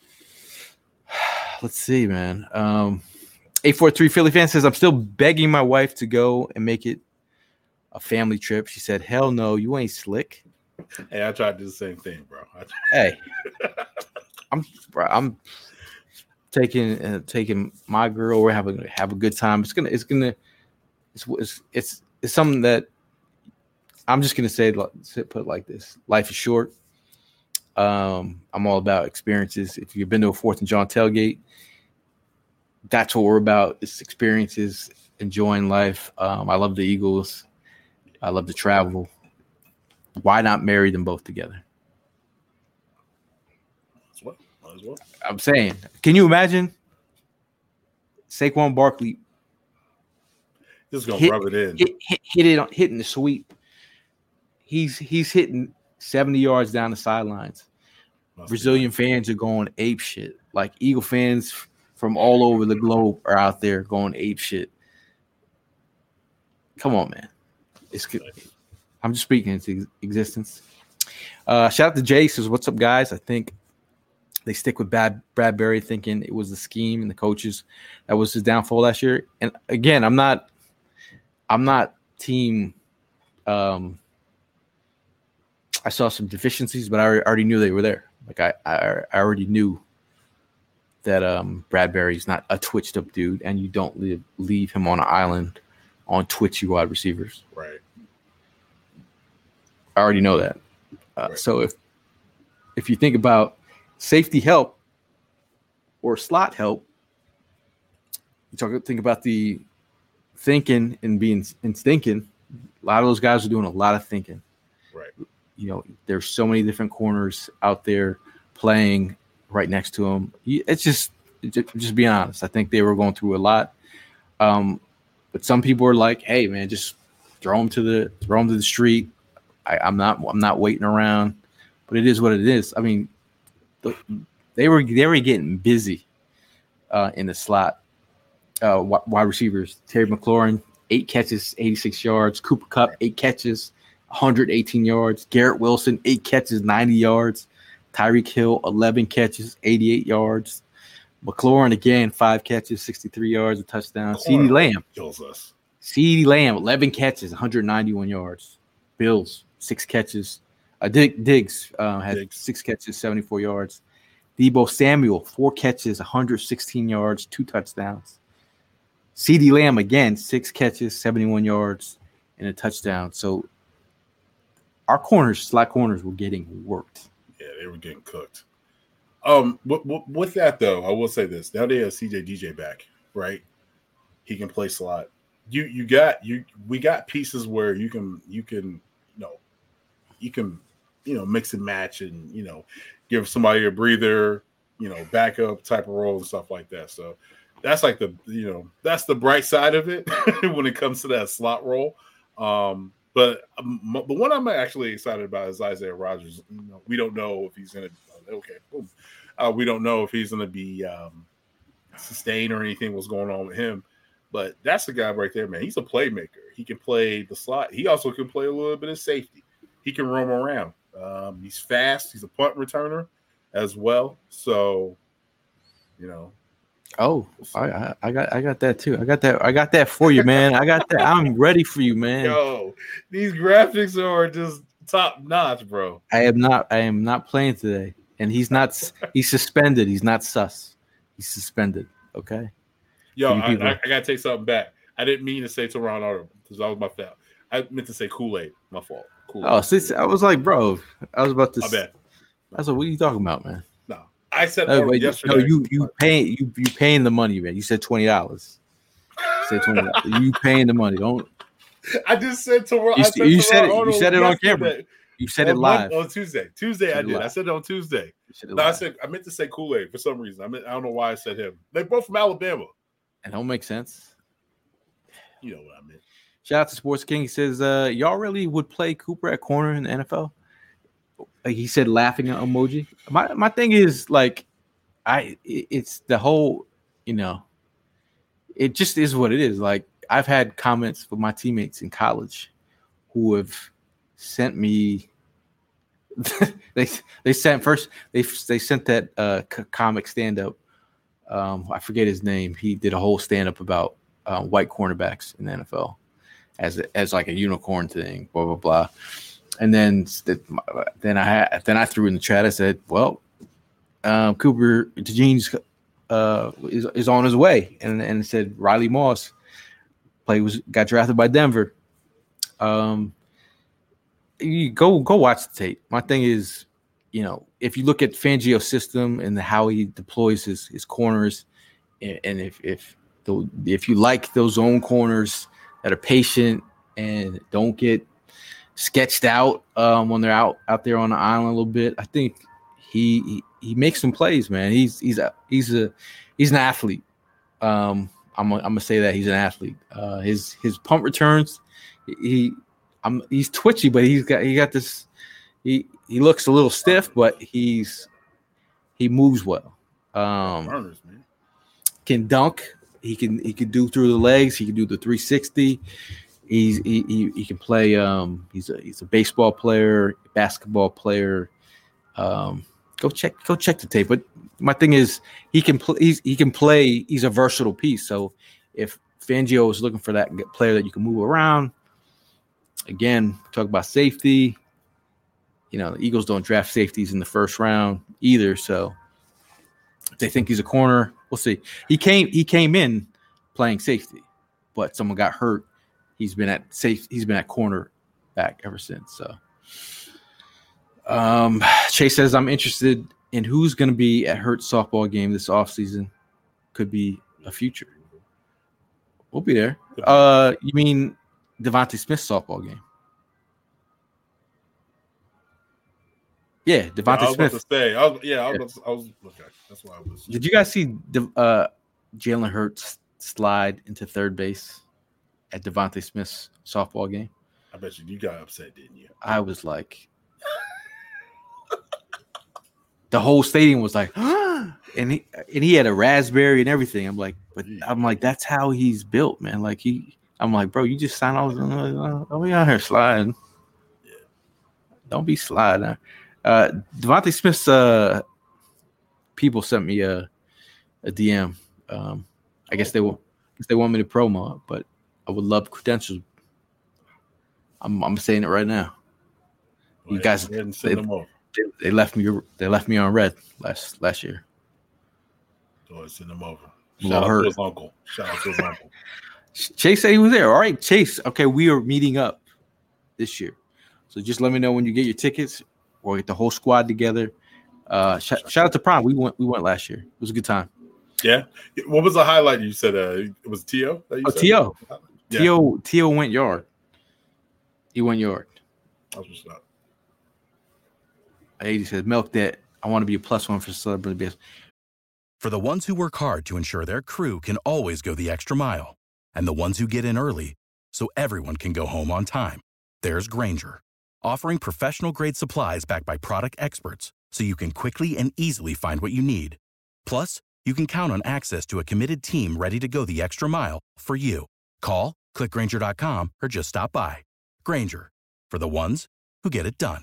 Let's see, man. 843 Philly fan says, I'm still begging my wife to go and make it a family trip. She said, hell no, you ain't slick. Hey, I tried to do the same thing, bro. Hey, I'm taking my girl. We're having a good time. It's something that I'm just gonna say, put it like this: life is short. I'm all about experiences. If you've been to a 4th and John tailgate, that's what we're about. It's experiences, enjoying life. I love the Eagles. I love to travel. Why not marry them both together? Might as well. I'm saying, can you imagine Saquon Barkley just gonna rub it in, hitting the sweep? He's hitting 70 yards down the sidelines. Brazilian fans are going ape shit. Like Eagle fans from all over the globe are out there going ape shit. Come on, man. It's good. I'm just speaking into existence. Shout out to Jay. Says, "What's up, guys?" I think they stick with Bradbury, thinking it was the scheme and the coaches that was his downfall last year. And again, I'm not team. I saw some deficiencies, but I already knew they were there. Like I already knew that Bradbury's not a twitched up dude, and you don't leave him on an island on twitchy wide receivers. Right. I already know that. Right. So if you think about safety help or slot help, think about the thinking and being and thinking. A lot of those guys are doing a lot of thinking. Right. You know, there's so many different corners out there playing right next to him. It's just being honest. I think they were going through a lot. But some people are like, "Hey, man, just throw him to the street." I'm not waiting around. But it is what it is. I mean, they were getting busy in the slot. Wide receivers: Terry McLaurin, 8 catches, 86 yards. Cooper Kupp, 8 catches, 118 yards. Garrett Wilson, 8 catches, 90 yards. Tyreek Hill, 11 catches, 88 yards. McLaurin again, 5 catches, 63 yards, a touchdown. CeeDee Lamb kills us. CeeDee Lamb, 11 catches, 191 yards. Bills, 6 catches. Diggs had 6 catches, 74 yards. Deebo Samuel, 4 catches, 116 yards, 2 touchdowns. CeeDee Lamb again, 6 catches, 71 yards, and a touchdown. So our slot corners were getting worked. Yeah, they were getting cooked. With that though, I will say this: now they have CJ DJ back, right? He can play slot. We got pieces where you can mix and match and give somebody a breather, backup type of role and stuff like that. So that's like that's the bright side of it when it comes to that slot role. But the one I'm actually excited about is Isaiah Rodgers. We don't know if he's going to. Okay, boom. We don't know if he's going to be sustained or anything. What's going on with him? But that's the guy right there, man. He's a playmaker. He can play the slot. He also can play a little bit of safety. He can roam around. He's fast. He's a punt returner as well. So, Oh, I got that too. I got that for you, man. I got that. I'm ready for you, man. Yo, these graphics are just top notch, bro. I am not playing today, and he's not. He's suspended. He's not sus. He's suspended. Okay. Yo, I gotta take something back. I didn't mean to say Teron Arnold because that was my foul. I meant to say Kool-Aid. My fault. Kool-Aid. Oh, since I was like, bro, I was about to. My bad. I was like, what are you talking about, man? No, I said yesterday. No, you paying the money, man. You said $20. You said $20. You paying the money? Don't. I just said Teron. You said it on camera. You said it live on Tuesday. I did. I said it on Tuesday. No, I meant to say Kool-Aid for some reason. I don't know why I said him. They're both from Alabama. It don't make sense. You know what I meant. Shout out to Sports King. He says, y'all really would play Cooper at corner in the NFL? Like he said, laughing at emoji. My thing is like, it's the whole, it just is what it is. Like I've had comments from my teammates in college who have sent me. they sent that comic stand up. I forget his name. He did a whole stand up about white cornerbacks in the NFL as like a unicorn thing. Blah blah blah. And then I threw in the chat. I said, "Well, Cooper DeJean's is on his way," and it said Riley Moss got drafted by Denver. You go watch the tape. My thing is, if you look at Fangio's system and how he deploys his corners, and if you like those zone corners that are patient and don't get sketched out when they're out there on the island a little bit, I think he makes some plays, man. He's an athlete. I'm gonna say that he's an athlete. His punt returns, he's twitchy, but he got this. He looks a little stiff, but he moves well. Burners, man. can dunk. He can do through the legs. He can do the 360. He can play. He's a baseball player, basketball player. Go check the tape. But my thing is, he can play. He's a versatile piece. So if Fangio is looking for that player that you can move around, again, talk about safety. The Eagles don't draft safeties in the first round either. So if they think he's a corner, we'll see. He came in playing safety, but someone got hurt. He's been at corner back ever since. So Chase says, I'm interested in who's going to be at Hurts softball game this offseason. Could be a future. We'll be there. You mean Devontae Smith's softball game? Yeah, Devontae Smith. I was okay. That's why I was. Did you guys see Jalen Hurts slide into third base at Devontae Smith's softball game? I bet you got upset, didn't you? I was like, the whole stadium was like, and he had a raspberry and everything. I'm like, that's how he's built, man. Like I'm like, bro, you just signed all. Don't be out here sliding. Yeah. Don't be sliding. Devontae Smith's people sent me a DM. I guess they want me to promo it, but I would love credentials. I'm saying it right now. You guys, they left me on red last year. So send them over. Shout out to his uncle. Chase said he was there. All right, Chase. Okay, we are meeting up this year, so just let me know when you get your tickets. We'll get the whole squad together. Shout out to Prom. We went last year. It was a good time. Yeah. What was the highlight you said? It was T.O. T.O. Yeah. T.O. went yard. He went yard. That's what's up. He said, milk that. I want to be a +1 for celebrity business. For the ones who work hard to ensure their crew can always go the extra mile, and the ones who get in early so everyone can go home on time, there's Grainger, offering professional-grade supplies backed by product experts so you can quickly and easily find what you need. Plus, you can count on access to a committed team ready to go the extra mile for you. Call, click Grainger.com, or just stop by. Grainger, for the ones who get it done.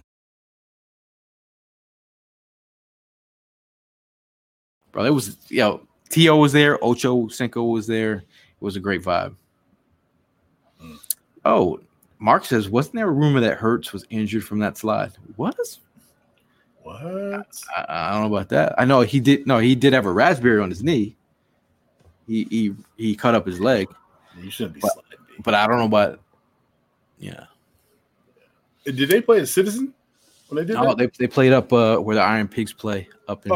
Bro, it was, T.O. was there. Ocho Cinco was there. It was a great vibe. Oh, Mark says, wasn't there a rumor that Hurts was injured from that slide? What? I don't know about that. I know he did. No, he did have a raspberry on his knee. He cut up his leg. You shouldn't be sliding. But I don't know about. Yeah. Did they play a Citizen when they did that? No, they played up where the Iron Pigs play up in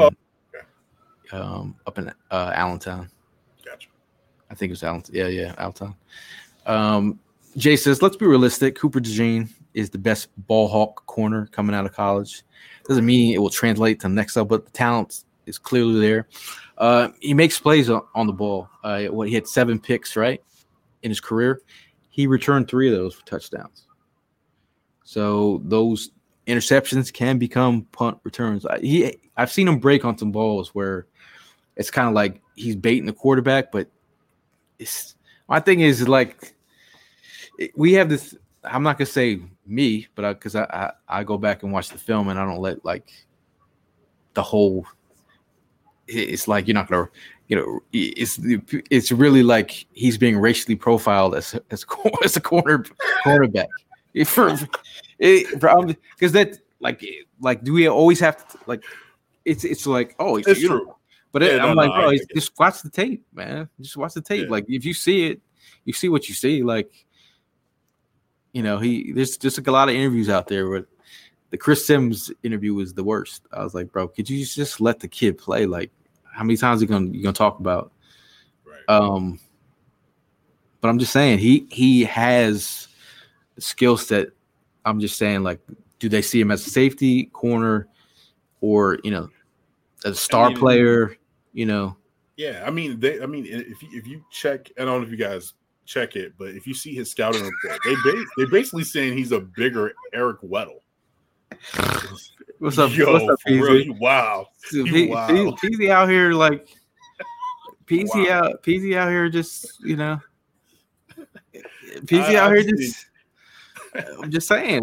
Allentown. Gotcha. I think it was Allentown. Yeah, Allentown. Jay says, let's be realistic. Cooper DeJean is the best ball hawk corner coming out of college. Doesn't mean it will translate to the next level, but the talent is clearly there. He makes plays on the ball. He had 7 picks, right, in his career. He returned 3 of those for touchdowns. So those interceptions can become punt returns. I've seen him break on some balls where it's kind of like he's baiting the quarterback, but my thing is like we have this. I'm not gonna say me, but because I go back and watch the film and I don't let like the whole. It's like you're not gonna, it's really like he's being racially profiled as a cornerback. Because that like do we always have to like it's like it's true. But I'm like, bro, just watch the tape, man. Just watch the tape. Yeah. Like if you see it, you see what you see. Like, there's just like a lot of interviews out there where the Chris Sims interview was the worst. I was like, bro, could you just let the kid play? Like, how many times you gonna talk about? Right. But I'm just saying he has the skill set. I'm just saying, like, do they see him as a safety corner or as a star player? Yeah, I mean, if you check, I don't know if you guys check it, but if you see his scouting report, they basically saying he's a bigger Eric Weddle. What's up? Yo, what's up, Peasy? Wow. Peasy out here like PZ out here just, PZ out here just. I'm just saying.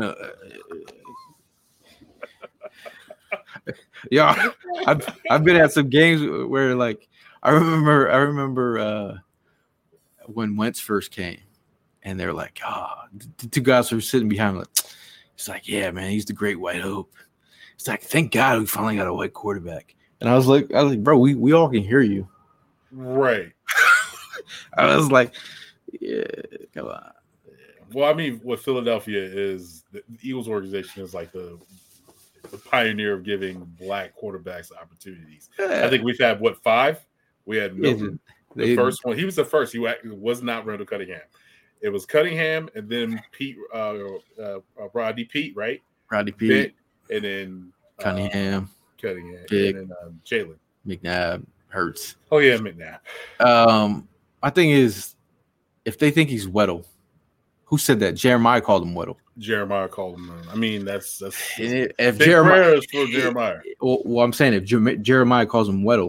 Yeah, I've been at some games where like I remember when Wentz first came, and they're like, the two guys were sitting behind him. Like, it's like, yeah, man, he's the great white hope. It's like, thank God we finally got a white quarterback. And I was like, bro, we all can hear you, right? I was like, yeah, come on. Well, I mean, what Philadelphia is, the Eagles organization is like the pioneer of giving black quarterbacks opportunities. Yeah. I think we've had 5? We had Milton, the first one. He was the first. He was not Randall Cunningham. It was Cunningham, and then Pete, Rodney Pete, right? Rodney Pete, and then Cunningham, Big, and then Jalen McNabb, Hurts. Oh yeah, McNabb. My thing is, if they think he's Weddle. Who said that? Jeremiah called him Weddle. Jeremiah called him. I mean, that's if Jeremiah is for Jeremiah. Well, I'm saying if Jeremiah calls him Weddle,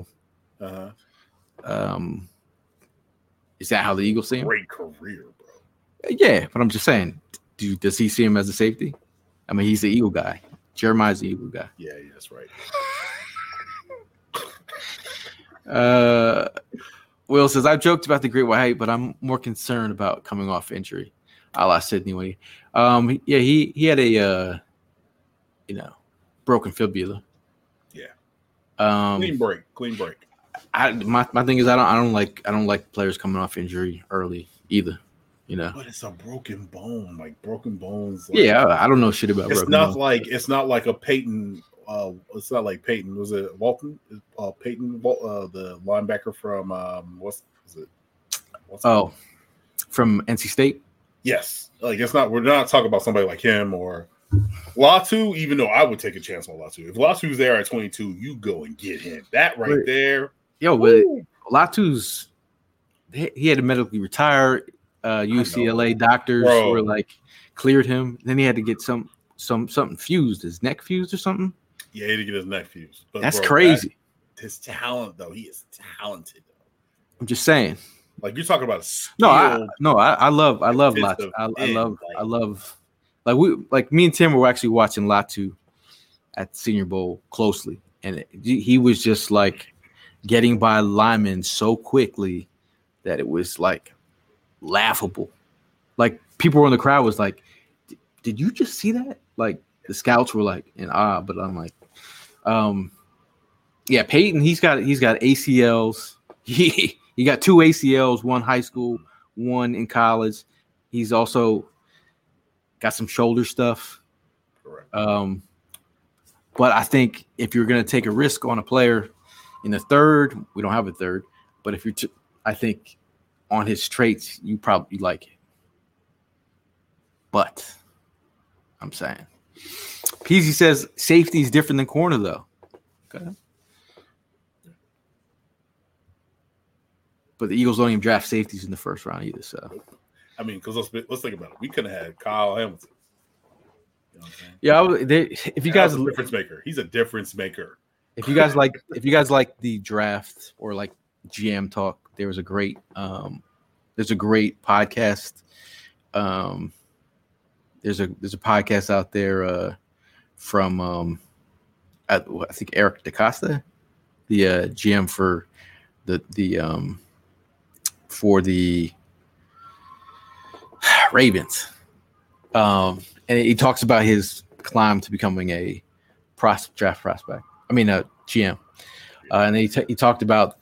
is that how the Eagles see him? Great career, bro. Yeah, but I'm just saying, does he see him as a safety? I mean, he's the Eagle guy. Jeremiah's the Eagle guy. Yeah, that's right. Will says, I've joked about the great white height, but I'm more concerned about coming off injury. A la Sidney Way. Yeah, he had a broken fibula. Yeah. Clean break. My thing is I don't like players coming off injury early either. But it's a broken bone, like broken bones. Like, yeah, I don't know shit about. It's not like a Peyton. It's not like Peyton. Was it Walton? Peyton, the linebacker from from NC State. Yes, like it's not. We're not talking about somebody like him or Latu. Even though I would take a chance on Latu. If Latu's there at 22, you go and get him. That right there. Yo, but Latu's he had to medically retire. UCLA doctors were like cleared him. Then he had to get something fused, his neck fused or something. Yeah, he had to get his neck fused. But that's crazy. His talent, though, he is talented. I'm just saying. Like you're talking about I love Latu. I love like me and Tim were actually watching Latu at the Senior Bowl closely, and he was just like getting by linemen so quickly that it was like laughable. Like people in the crowd was like, "Did you just see that?" Like the scouts were like in awe, but I'm like, yeah, Peyton. He's got ACLs. He got 2 ACLs, one high school, one in college. He's also got some shoulder stuff. Correct. But I think if you're going to take a risk on a player in the third, we don't have a third. But if I think on his traits, you probably like it. But I'm saying, Peasy says safety is different than corner, though. Okay. But the Eagles don't even draft safeties in the first round either. So, I mean, because let's think about it. We could have had Kyle Hamilton. You know what yeah. I'm If you guys, a difference maker, he's a difference maker. If you guys like the draft or like GM talk, there's a great podcast. There's a podcast out there from I think Eric DaCosta, the GM for the Ravens. And he talks about his climb to becoming a draft prospect. I mean, a GM. And then he talked about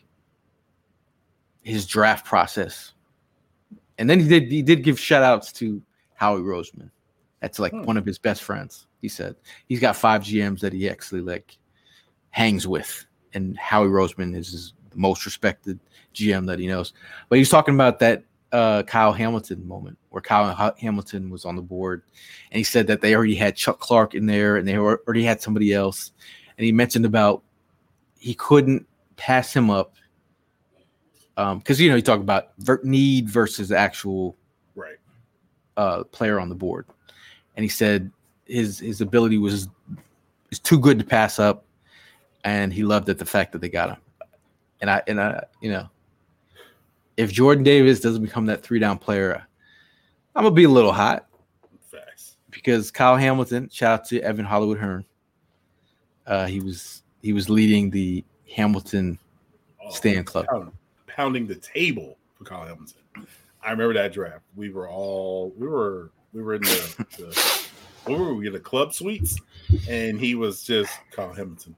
his draft process. And then he did give shout outs to Howie Roseman. That's like one of his best friends. He said he's got 5 GMs that he actually like hangs with. And Howie Roseman is the most respected GM that he knows. But he was talking about that Kyle Hamilton moment where Kyle Hamilton was on the board, and he said that they already had Chuck Clark in there and they already had somebody else. And he mentioned about he couldn't pass him up because he talked about need versus actual player on the board, and he said his ability is too good to pass up, and he loved the fact that they got him. And I, if Jordan Davis doesn't become that 3-down player, I'm gonna be a little hot. Facts. Because Kyle Hamilton, shout out to Evan Hollywood Hearn. He was leading the Hamilton Stand Club, pounding the table for Kyle Hamilton. I remember that draft. We were in the what were we in the club suites, and he was just Kyle Hamilton.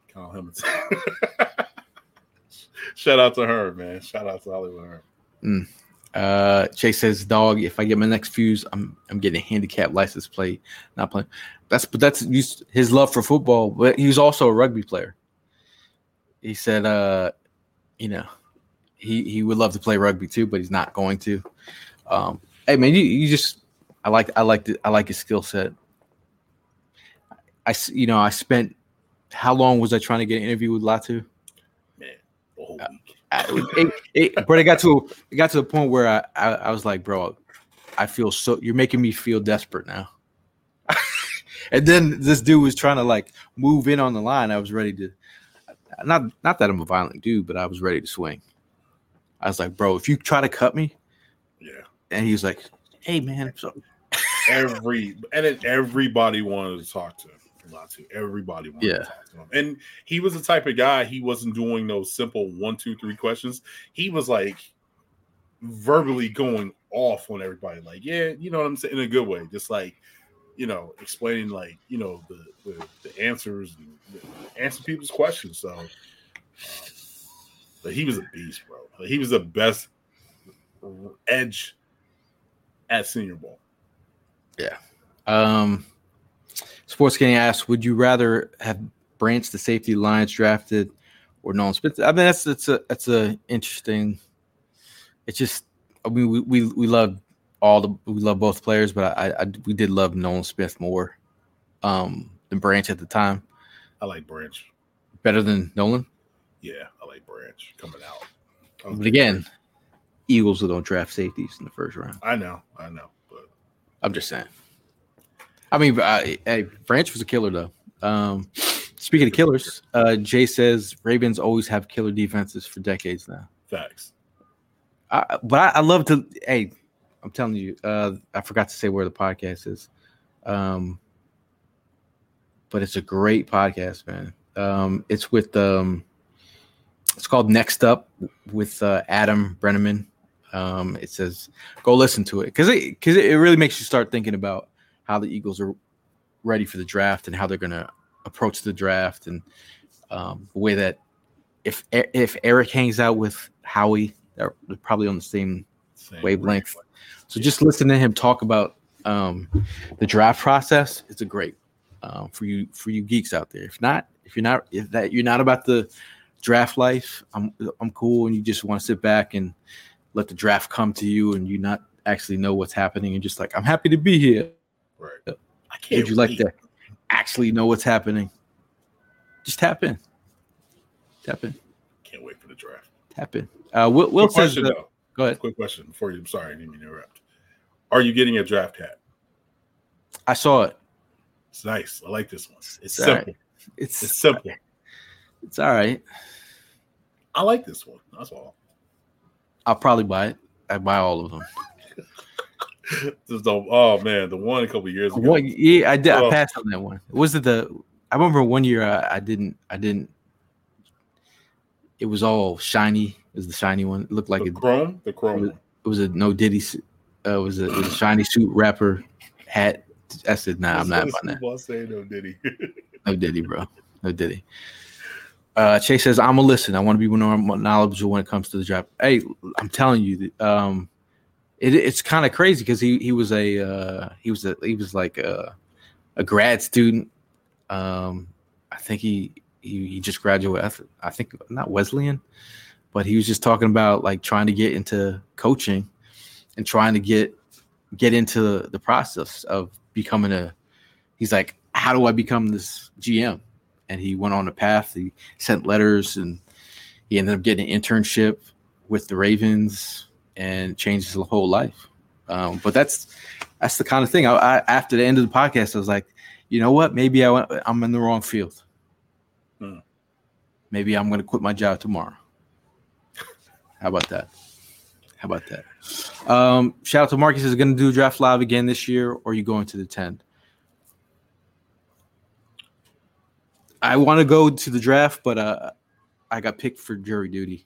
Shout out to her, man. Shout out to Hollywood Hearn. Chase says, "Dog, if I get my next fuse, I'm getting a handicap license plate. Not playing." That's his love for football, but he was also a rugby player. He said, he would love to play rugby too, but he's not going to. Hey man, you just I like his skill set. I spent how long was I trying to get an interview with Latu? Man, a whole week. But it got to the point where I was like, bro, I feel you're making me feel desperate now. And then this dude was trying to like move in on the line. I was ready to, not that I'm a violent dude, but I was ready to swing. I was like, bro, if you try to cut me, yeah. And he was like, hey man, so everybody wanted to talk to him. Everybody wanted to talk to him. And he was the type of guy, he wasn't doing those simple 1, 2, 3 questions. He was like verbally going off on everybody, like, yeah, you know what I'm saying, in a good way, just like, explaining like, the answers and answer people's questions. So but he was a beast, bro. Like, he was the best edge at Senior Bowl. Yeah. Sports Getting asked, would you rather have Branch, the safety Lions, drafted, or Nolan Smith? I mean, that's a interesting. It's just, I mean, we love both players, but we did love Nolan Smith more than Branch at the time. I like Branch better than Nolan. Yeah, I like Branch coming out. But again, Eagles don't draft safeties in the first round. I know, but I'm just saying. I mean, hey, Branch was a killer, though. Speaking of killers, Jay says Ravens always have killer defenses for decades now. Facts. But I love to. Hey, I'm telling you, I forgot to say where the podcast is. But it's a great podcast, man. It's with it's called Next Up with Adam Brenneman. It says go listen to it because it really makes you start thinking about how the Eagles are ready for the draft and how they're going to approach the draft, and the way that if Eric hangs out with Howie, they're probably on the same wavelength. So just listen to him talk about the draft process. It's a great for you geeks out there. If you're not about the draft life, I'm cool, and you just want to sit back and let the draft come to you, and you not actually know what's happening, and just like, I'm happy to be here. Right. I can't. Would you like to actually know what's happening? Just tap in. Can't wait for the draft. Tap in. Will says, go ahead. Quick question before you. I'm sorry, I didn't mean to interrupt. Are you getting a draft hat? I saw it. It's nice. I like this one. It's simple. Right. It's simple. It's all right. I like this one. That's all. I'll probably buy it. I buy all of them. Oh man, the one a couple of years ago. Yeah, I did. I passed on that one. Was it I remember one year I didn't. It was all shiny. It was the shiny one. It looked like the chrome. It was a No Diddy. It was a shiny suit wrapper hat. I said, nah, I'm not buying that. I say No Diddy. No Diddy, bro. No Diddy. Chase says, I'm gonna listen. I want to be more knowledgeable when it comes to the draft. Hey, I'm telling you, it's kind of crazy because he was like a grad student. I think he just graduated. I think not Wesleyan, but he was just talking about like trying to get into coaching and trying to get into the process of becoming he's like, how do I become this GM? And he went on a path. He sent letters, and he ended up getting an internship with the Ravens and changed his whole life. But that's the kind of thing. I after the end of the podcast, I was like, you know what? Maybe I'm in the wrong field. Maybe I'm going to quit my job tomorrow. How about that? Shout out to Marcus. Is going to do Draft Live again this year, or are you going to the 10? I want to go to the draft, but I got picked for jury duty.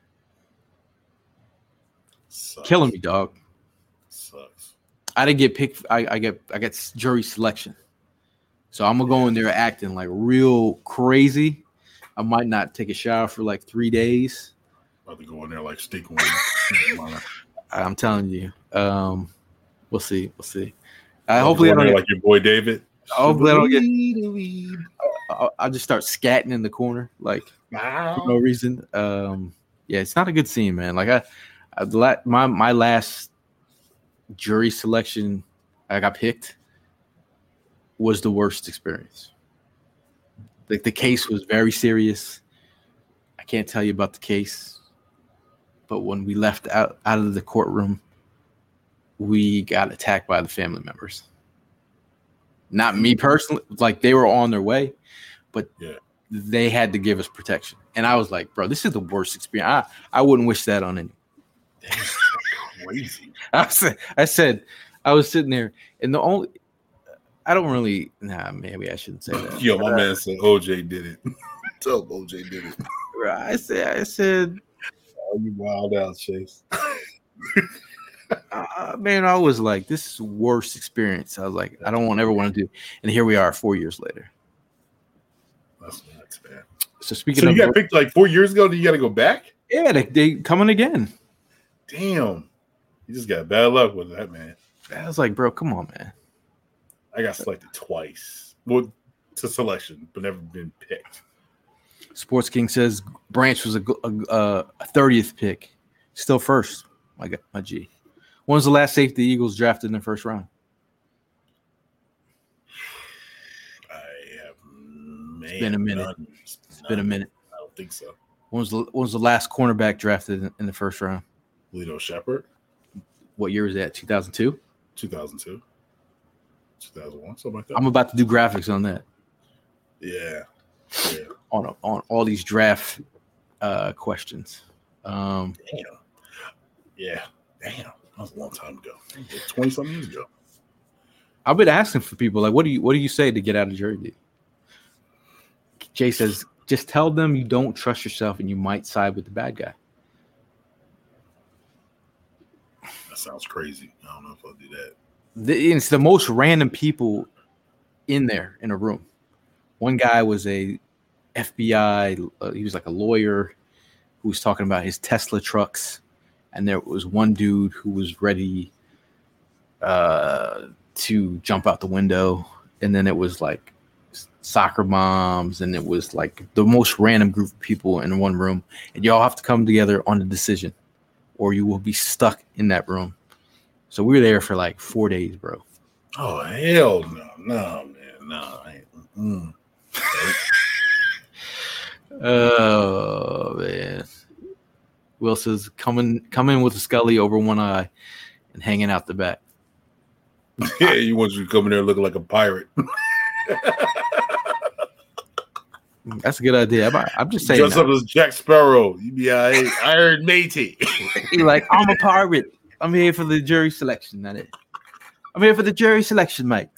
Sucks. Killing me, dog. Sucks. I didn't get picked. I get jury selection. So I'm gonna go in there acting like real crazy. I might not take a shower for like 3 days. About to go in there like stick one. I'm telling you. We'll see. Hopefully I don't get, get, like your boy David. hopefully I don't get. I'll just start scatting in the corner like for no reason. Yeah, it's not a good scene, man. Like my last jury selection, I got picked, was the worst experience. Like the case was very serious. I can't tell you about the case, but when we left out of the courtroom, we got attacked by the family members. Not me personally, like they were on their way, but they had to give us protection. And I was like, bro, this is the worst experience. I wouldn't wish that on anyone. That's crazy. I said, I was sitting there, and maybe I shouldn't say that. Yo, my man said OJ did it. Tell him OJ did it. I said, oh, you wild out, Chase. Man, I was like, this is the worst experience. I was like, I don't ever want to do. And here we are 4 years later. That's nuts, man. So speaking So of, you got picked like 4 years ago. Do you got to go back? yeah, they coming again. Damn, you just got bad luck with that, man. I was like, bro, come on, man. I got selected twice. Well, to selection, but never been picked. Sports King says Branch was a 30th pick, still first. My G. When was the last safety the Eagles drafted in the first round? It's been a minute. It's been a minute. I don't think so. When was the last cornerback drafted in the first round? Lito Shepard. What year was that? 2002? 2002. 2001, something like that. I'm about to do graphics on that. Yeah. On all these draft questions. Damn. Yeah. Damn. That was a long time ago. 20-something years ago. I've been asking for people, like, what do you say to get out of jury duty? Jay says, just tell them you don't trust yourself and you might side with the bad guy. That sounds crazy. I don't know if I'll do that. It's the most random people in there in a room. One guy was a FBI. He was like a lawyer who was talking about his Tesla trucks. And there was one dude who was ready to jump out the window. And then it was like soccer moms. And it was like the most random group of people in one room. And y'all have to come together on a decision or you will be stuck in that room. So we were there for like 4 days, bro. Oh, hell no. No, man. No. Oh, man. Will says, come in with a Scully over one eye and hanging out the back. Yeah, you want you to come in there looking like a pirate. That's a good idea. I'm just saying. Dress up as Jack Sparrow. You be Iron Matey. You're like, I'm a pirate. I'm here for the jury selection, not it. I'm here for the jury selection, mate.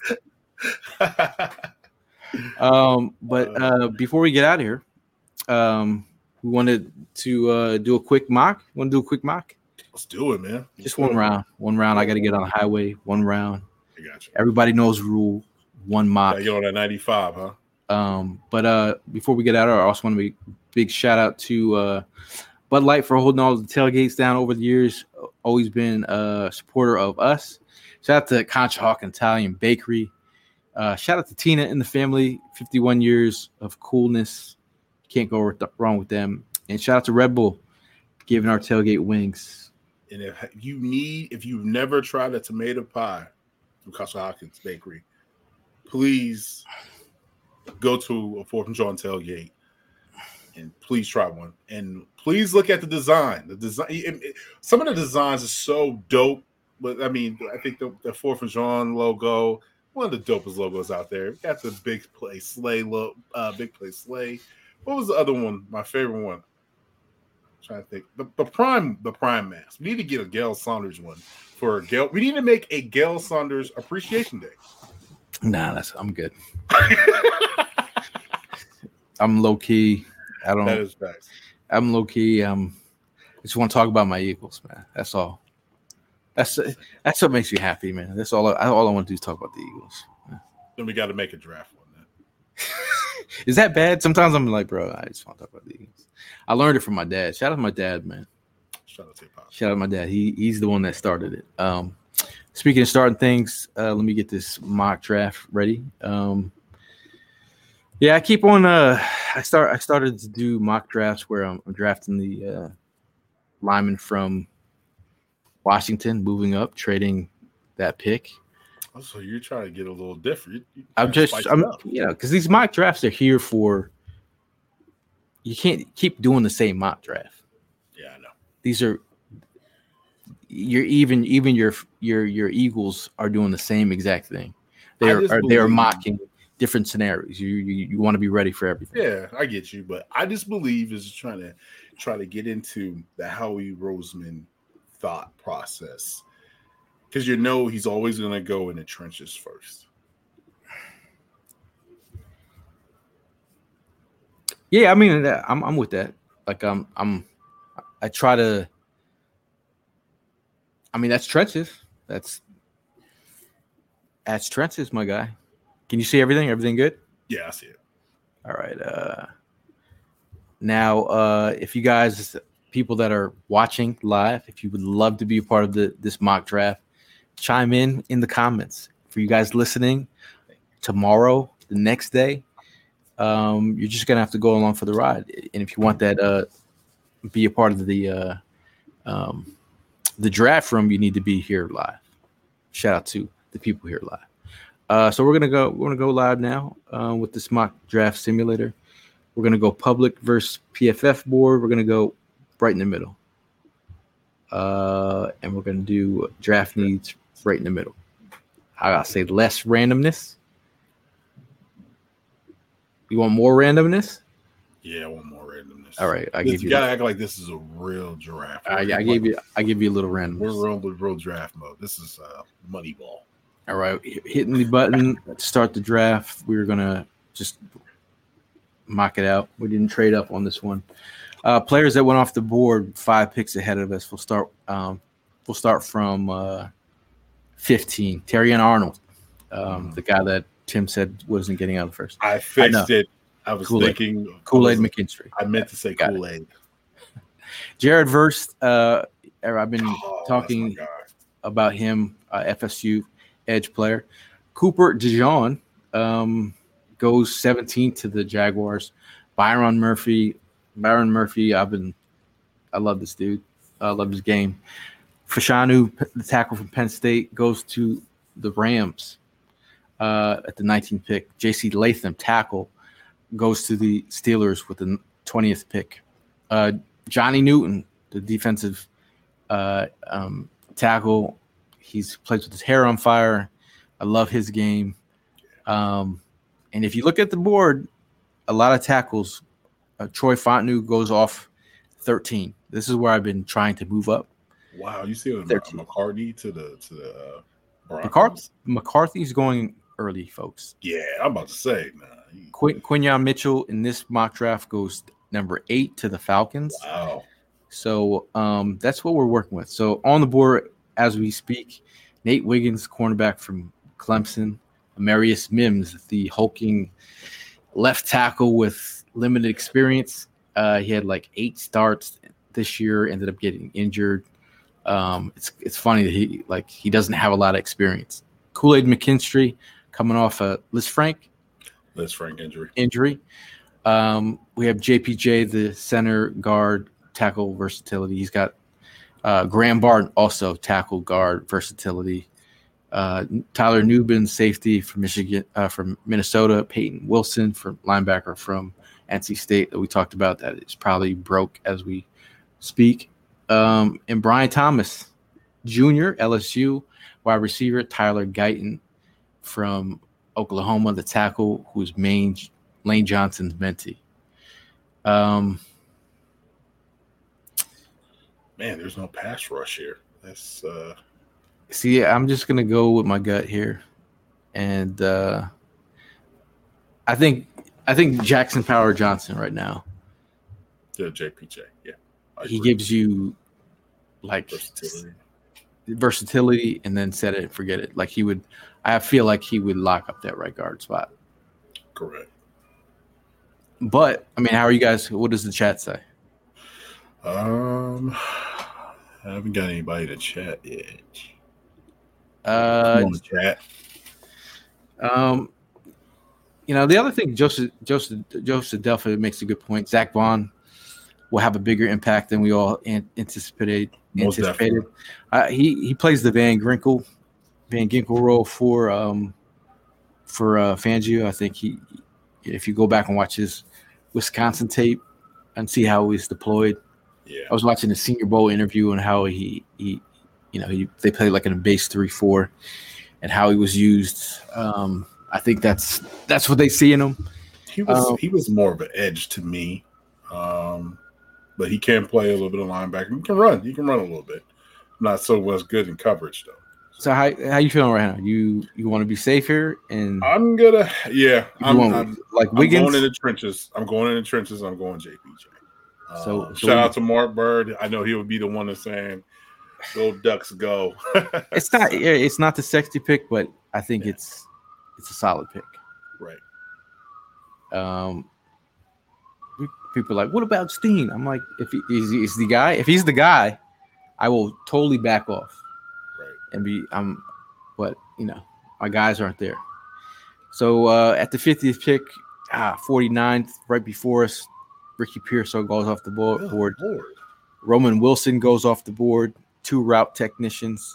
But before we get out of here, we wanted to do a quick mock. Want to do a quick mock? Let's do it, man. Just one round. One round. I got to get on the highway. One round. I got you. Everybody knows the rule. One mock. Get on that 95, huh? But before we get out of here, I also want to make a big shout out to Bud Light for holding all the tailgates down over the years. Always been a supporter of us. Shout out to Conshohocken Italian Bakery. Shout out to Tina and the family. 51 years of coolness. Can't go wrong with them. And shout out to Red Bull giving our tailgate wings. And if you've never tried a tomato pie from Conshohocken's Bakery, please go to a 4th and John tailgate and please try one. And please look at the design. The design, some of the designs are so dope. But I mean, I think the 4th and John logo, one of the dopest logos out there. We got the Big Play Slay look, Big Play Slay. What was the other one? My favorite one. trying to think. The prime mask. We need to get a Gail Saunders one for Gail. We need to make a Gail Saunders Appreciation Day. Nah, I'm good. I'm low key. That is facts. I'm low key. I just want to talk about my Eagles, man. That's all. That's what makes me happy, man. That's all. All I want to do is talk about the Eagles. Then we got to make a draft on that. Is that bad? Sometimes I'm like, bro, I just want to talk about the Eagles. I learned it from my dad. Shout out to my dad, man. Shout out to my dad. He's the one that started it. Speaking of starting things, let me get this mock draft ready. Yeah, I keep on. I started to do mock drafts where I'm drafting the lineman from Washington, moving up, trading that pick. Oh, so you're trying to get a little different. Because these mock drafts are here for. You can't keep doing the same mock draft. Yeah, I know. These are. Your Eagles are doing the same exact thing. They are mocking different scenarios. You want to be ready for everything. Yeah, I get you, but I just believe is trying to get into the Howie Roseman thought process because he's always going to go in the trenches first. Yeah, I mean, I'm with that. Like I try to. I mean, that's trenches. That's trenches, my guy. Can you see everything? Everything good? Yeah, I see it. All right. Now, if you guys, people that are watching live, if you would love to be a part of this mock draft, chime in the comments. For you guys listening, tomorrow, the next day, you're just gonna have to go along for the ride. And if you want that, be a part of the draft room, you need to be here live. Shout out to the people here live. So we're gonna go live now with this mock draft simulator. We're gonna go public versus PFF board. We're gonna go right in the middle, and we're gonna do draft needs right in the middle. I gotta say less randomness. You want more randomness? Yeah, I want more randomness. All right, you gotta act like this is a real draft. I gave you a little randomness. We're real draft mode. This is Moneyball. All right, hitting the button to start the draft. We're gonna just mock it out. We didn't trade up on this one. Players that went off the board 5 picks ahead of us. We'll start from 15. Terrion Arnold, the guy that Tim said wasn't getting out of the first. I fixed it. I was thinking Kool-Aid McKinstry. I meant to say Kool-Aid. Jared Verse. I've been talking about him. FSU edge player. Cooper DeJean goes 17th to the Jaguars. Byron Murphy. I love this dude. I love his game. Fashanu, the tackle from Penn State, goes to the Rams at the 19th pick. J.C. Latham, tackle, goes to the Steelers with the 20th pick. Johnny Newton, the defensive tackle, he's plays with his hair on fire. I love his game. And if you look at the board, a lot of tackles. Troy Fontenot goes off 13. This is where I've been trying to move up. Wow, you see McCarthy to the Broncos? McCarthy's going early, folks. Yeah, I'm about to say, man. Quinyon Mitchell in this mock draft goes number 8 to the Falcons. Wow. So that's what we're working with. So on the board as we speak, Nate Wiggins, cornerback from Clemson. Amarius Mims, the hulking left tackle with limited experience. He had like 8 starts this year, ended up getting injured. It's funny that he doesn't have a lot of experience. Kool-Aid McKinstry coming off a Liz Frank injury. We have JPJ, the center guard tackle versatility. He's got Graham Barton, also tackle guard versatility. Tyler Nubin, safety from Michigan, from Minnesota. Peyton Wilson, from linebacker from NC State that we talked about, that is probably broke as we speak. And Brian Thomas Jr., LSU, wide receiver. Tyler Guyton from Oklahoma, the tackle, who's Lane Johnson's mentee. Man, there's no pass rush here. That's See, I'm just gonna go with my gut here, and I think Jackson Power Johnson right now. the JPJ. Yeah, He gives you like versatility, and then set it and forget it. Like he would, I feel like he would lock up that right guard spot. Correct. But I mean, how are you guys? What does the chat say? I haven't got anybody to chat yet. Uh, Come on, chat. You know, the other thing, Joseph Delphi makes a good point. Zach Vaughn will have a bigger impact than we all anticipated. He plays the Van Ginkel role for Fangio. I think if you go back and watch his Wisconsin tape and see how he's deployed. Yeah, I was watching the Senior Bowl interview and how they played like in a base 3-4 and how he was used. I think that's what they see in him. He was more of an edge to me, but he can play a little bit of linebacker. He can run a little bit. Not so much good in coverage though. So how you feeling right now? You want to be safe here? And I'm Wiggins. I'm going in the trenches. I'm going JPJ. So shout out to Mark Bird. I know he would be the one that's saying, "Go Ducks, go." It's not the sexy pick, but I think it's a solid pick. Right. People are like, what about Steen? I'm like, if he's the guy, I will totally back off. Right. And but my guys aren't there. So at the 50th pick, 49th, right before us, Ricky Pearsall goes off the board. Roman Wilson goes off the board. 2 route technicians.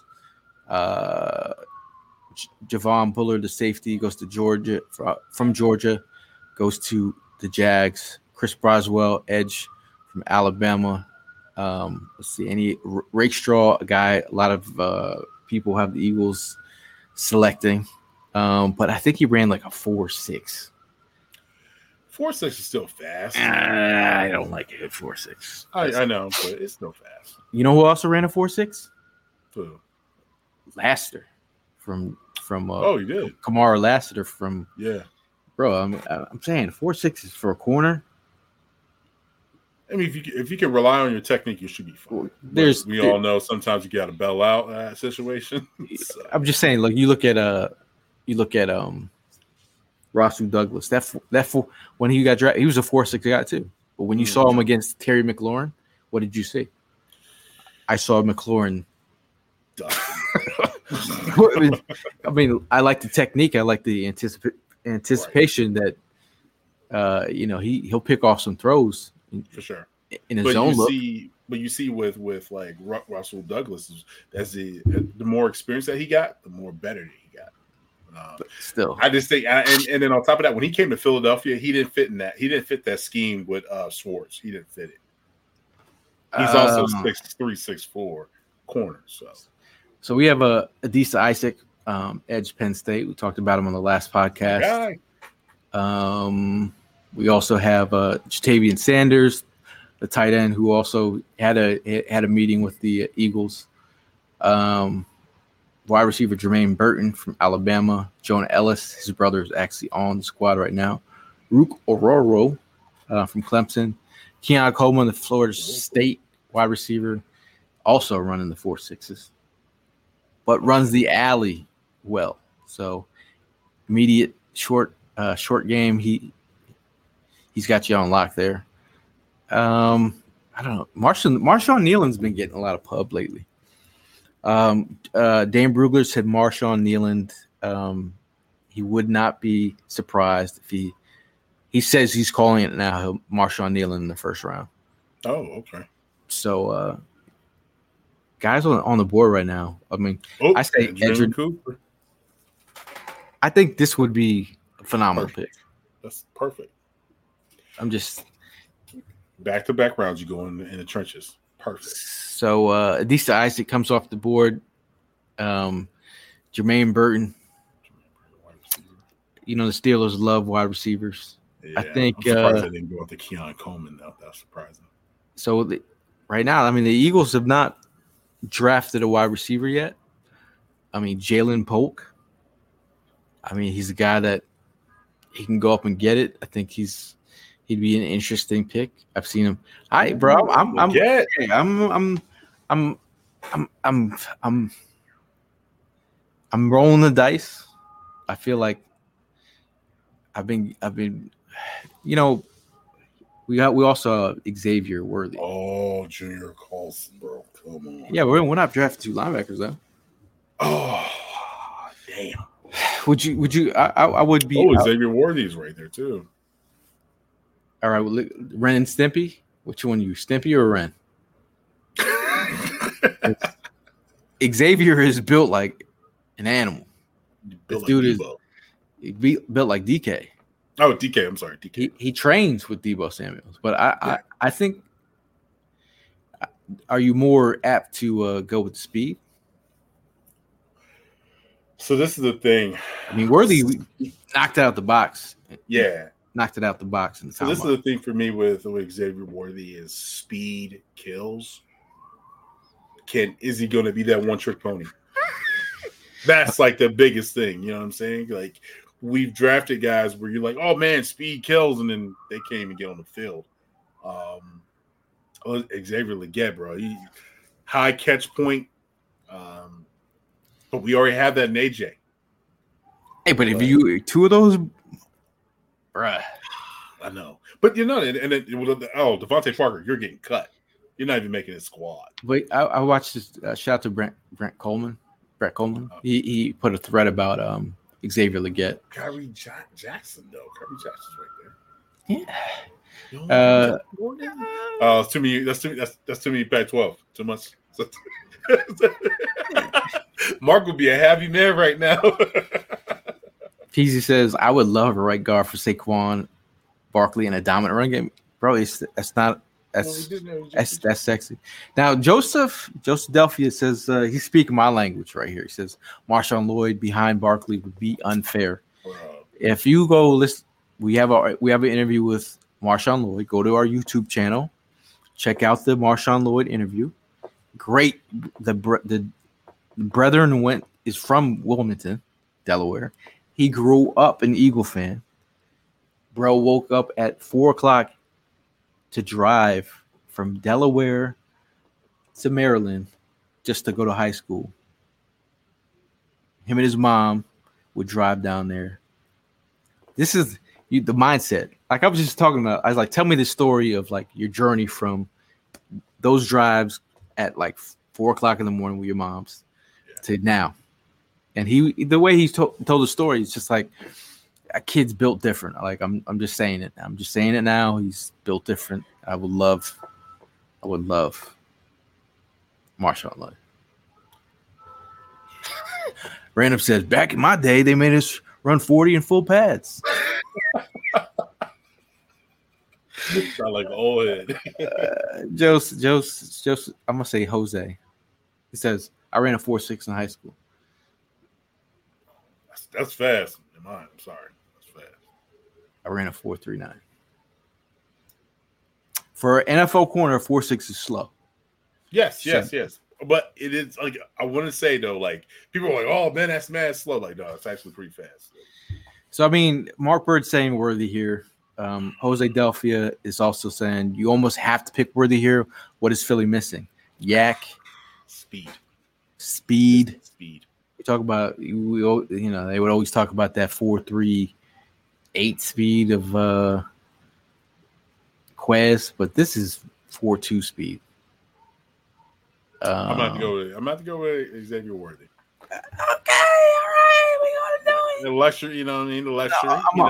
Javon Bullard, the safety, goes to Georgia. From Georgia, goes to the Jags. Chris Broswell, edge from Alabama. Let's see, Rakestraw, a guy a lot of people have the Eagles selecting. But I think he ran like a 4.6. 4.6 is still fast. I don't like it at 4.6. I know, but it's still fast. You know who also ran a 4.6? Who? Lassiter from he did. Kamara Lassiter from bro. I'm saying 4.6 is for a corner. I mean, if you can rely on your technique, you should be fine. We all know sometimes you got to bail out situation. So. I'm just saying, like you look at Rasul Douglas. That when he got drafted, he was a 4.6 guy too. But when you saw him against Terry McLaurin, what did you see? I saw McLaurin. I mean, I like the technique. I like the anticipation that he'll pick off some throws for sure in his own look. But you see with like Rasul Douglas, that's the more experience that he got, the more better that he got. But still, I just think, and then on top of that, when he came to Philadelphia, he didn't fit in that. He didn't fit that scheme with Schwartz. He didn't fit it. He's also 6'3", 6'4" corner. So we have Adisa Isaac, edge Penn State. We talked about him on the last podcast. We also have Jatavian Sanders, the tight end, who also had a meeting with the Eagles. Wide receiver Jermaine Burton from Alabama. Jonah Ellis, his brother, is actually on the squad right now. Rook Ororo from Clemson. Keon Coleman, the Florida State wide receiver, also running the 4.6s, but runs the alley well. So immediate short game. He's got you on lock there. I don't know. Marshawn Nealon's been getting a lot of pub lately. Dan Brugler said Marshawn Nealon. He would not be surprised if he says he's calling it now. Marshawn Nealon in the first round. Oh, okay. So guys on the board right now. I mean, I say Edgerrin Cooper. I think this would be a phenomenal pick. That's perfect. I'm just back-to-back rounds. You go in the trenches. Perfect. So Adisa Isaac comes off the board. Jermaine Burton. The Steelers love wide receivers. Yeah, I think I'm surprised they didn't go with the Keon Coleman though. That's surprising. So right now, I mean, the Eagles have not drafted a wide receiver yet. I mean, Jalen Polk. I mean, he's a guy that he can go up and get it. I think he'd be an interesting pick. I've seen him. Hi, bro. I'm rolling the dice. I feel like I've been, you know, we also have Xavier Worthy. Oh, Junior Colson, bro. Come on. Yeah, we're not drafting 2 linebackers though. Oh, damn. Would you? I would be. Oh, Xavier Worthy's right there too. All right, well, Ren and Stimpy. Which one, you Stimpy or Ren? Xavier is built like an animal. This dude is built like DK. Oh, DK. I'm sorry, DK. He trains with Debo Samuels, but I think. Are you more apt to go with speed? So this is the thing. I mean, Worthy knocked it out the box. Yeah. Knocked it out the box. So this is the thing for me with Xavier Worthy is speed kills. Is he going to be that one-trick pony? That's like the biggest thing. You know what I'm saying? Like, we've drafted guys where you're like, oh, man, speed kills, and then they can't even get on the field. Xavier Legette, bro. High catch point. But we already have that in AJ. Hey, but if you 2 of those, bruh. I know. But you know, Devontae Parker, you're getting cut. You're not even making a squad. Wait, I watched this. Shout out to Brett Coleman. Brett Coleman. He put a thread about Xavier Legette. Kyrie Jackson, though. Kyrie Jackson's right Yeah. there. It's too many. That's too many Pac-12. Too much. Mark would be a happy man right now. Peasy says, "I would love a right guard for Saquon Barkley in a dominant run game, bro. That's sexy." Now, Joseph Delphia says he's speaking my language right here. He says Marshawn Lloyd behind Barkley would be unfair. If you go listen, we have an interview with Marshawn Lloyd. Go to our YouTube channel, check out the Marshawn Lloyd interview. Great. The brethren is from Wilmington, Delaware. He grew up an Eagle fan. Bro woke up at 4:00 to drive from Delaware to Maryland just to go to high school. Him and his mom would drive down there. This is the mindset. Like I was just talking about, I was like, tell me the story of like your journey from those drives at like 4:00 in the morning with your moms to now. And the way he told the story, it's just like a kid's built different. Like I'm just saying it. I'm just saying it now. He's built different. I would love Marshawn Lloyd. Random says, back in my day, they made us run 40 in full pads. Sound like old head. Joseph, I'm gonna say Jose. He says, I ran a 4.6 in high school. That's fast in mine. I'm sorry. That's fast. I ran a 4.39. For an NFL corner, 4.6 is slow. Yes. But it is like I want to say though, like people are like, "Oh man, that's mad slow." Like, no, it's actually pretty fast. So I mean, Mark Bird saying Worthy here. Jose Delphia is also saying you almost have to pick Worthy here. What is Philly missing? Yak, speed. We talk about they would always talk about that 4.38 speed of Quez, but this is 4.2 speed. I'm about to go with Xavier Worthy. Okay, all right, we gotta do it. The luxury, you know what I mean? The luxury,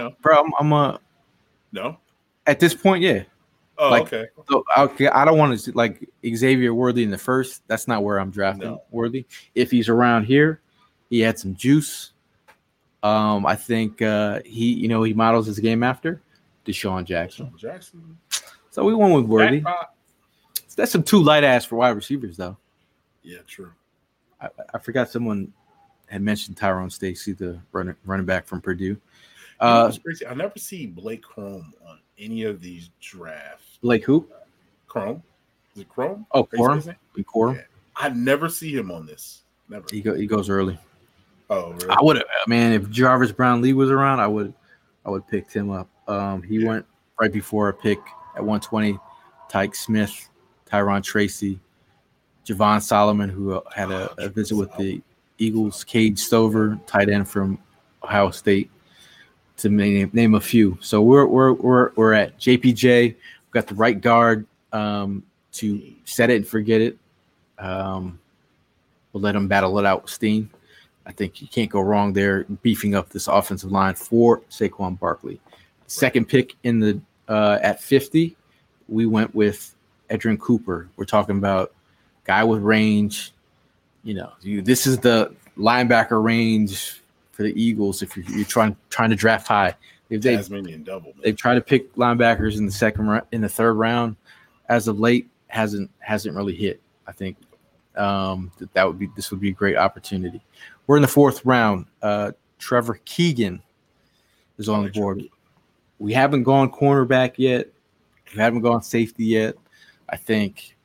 No. At this point, yeah. Oh, like, okay. So, I don't want to like Xavier Worthy in the first. That's not where I'm drafting Worthy. If he's around here, he had some juice. I think he models his game after Deshaun Jackson. So we went with Worthy. That's some too light ass for wide receivers, though. Yeah, true. I forgot someone had mentioned Tyrone Stacy, the running back from Purdue. I never see Blake Chrome on any of these drafts. Blake who? Chrome. Is it Chrome? Oh, How you say his Corum. name? Corum. Yeah. I never see him on this. Never. He goes early. Oh, really? I would have, man. If Jarvis Brown Lee was around, I would picked him up. He went right before a pick at 120. Tyke Smith, Tyron Tracy, Javon Solomon, who had a visit with the Eagles. Cade Stover, tight end from Ohio State, to name a few. So we're at JPJ. We've got the right guard to set it and forget it. We'll let him battle it out with Steen. I think you can't go wrong there, beefing up this offensive line for Saquon Barkley. Second pick in the at 50, we went with Edrin Cooper. We're talking about guy with range. This is the linebacker range for the Eagles. If you're trying to draft high, Tasmanian double. Man. They've tried to pick linebackers in the third round. As of late, hasn't really hit. I think this would be a great opportunity. We're in the fourth round. Trevor Keegan is on the board. We haven't gone cornerback yet. We haven't gone safety yet. I think,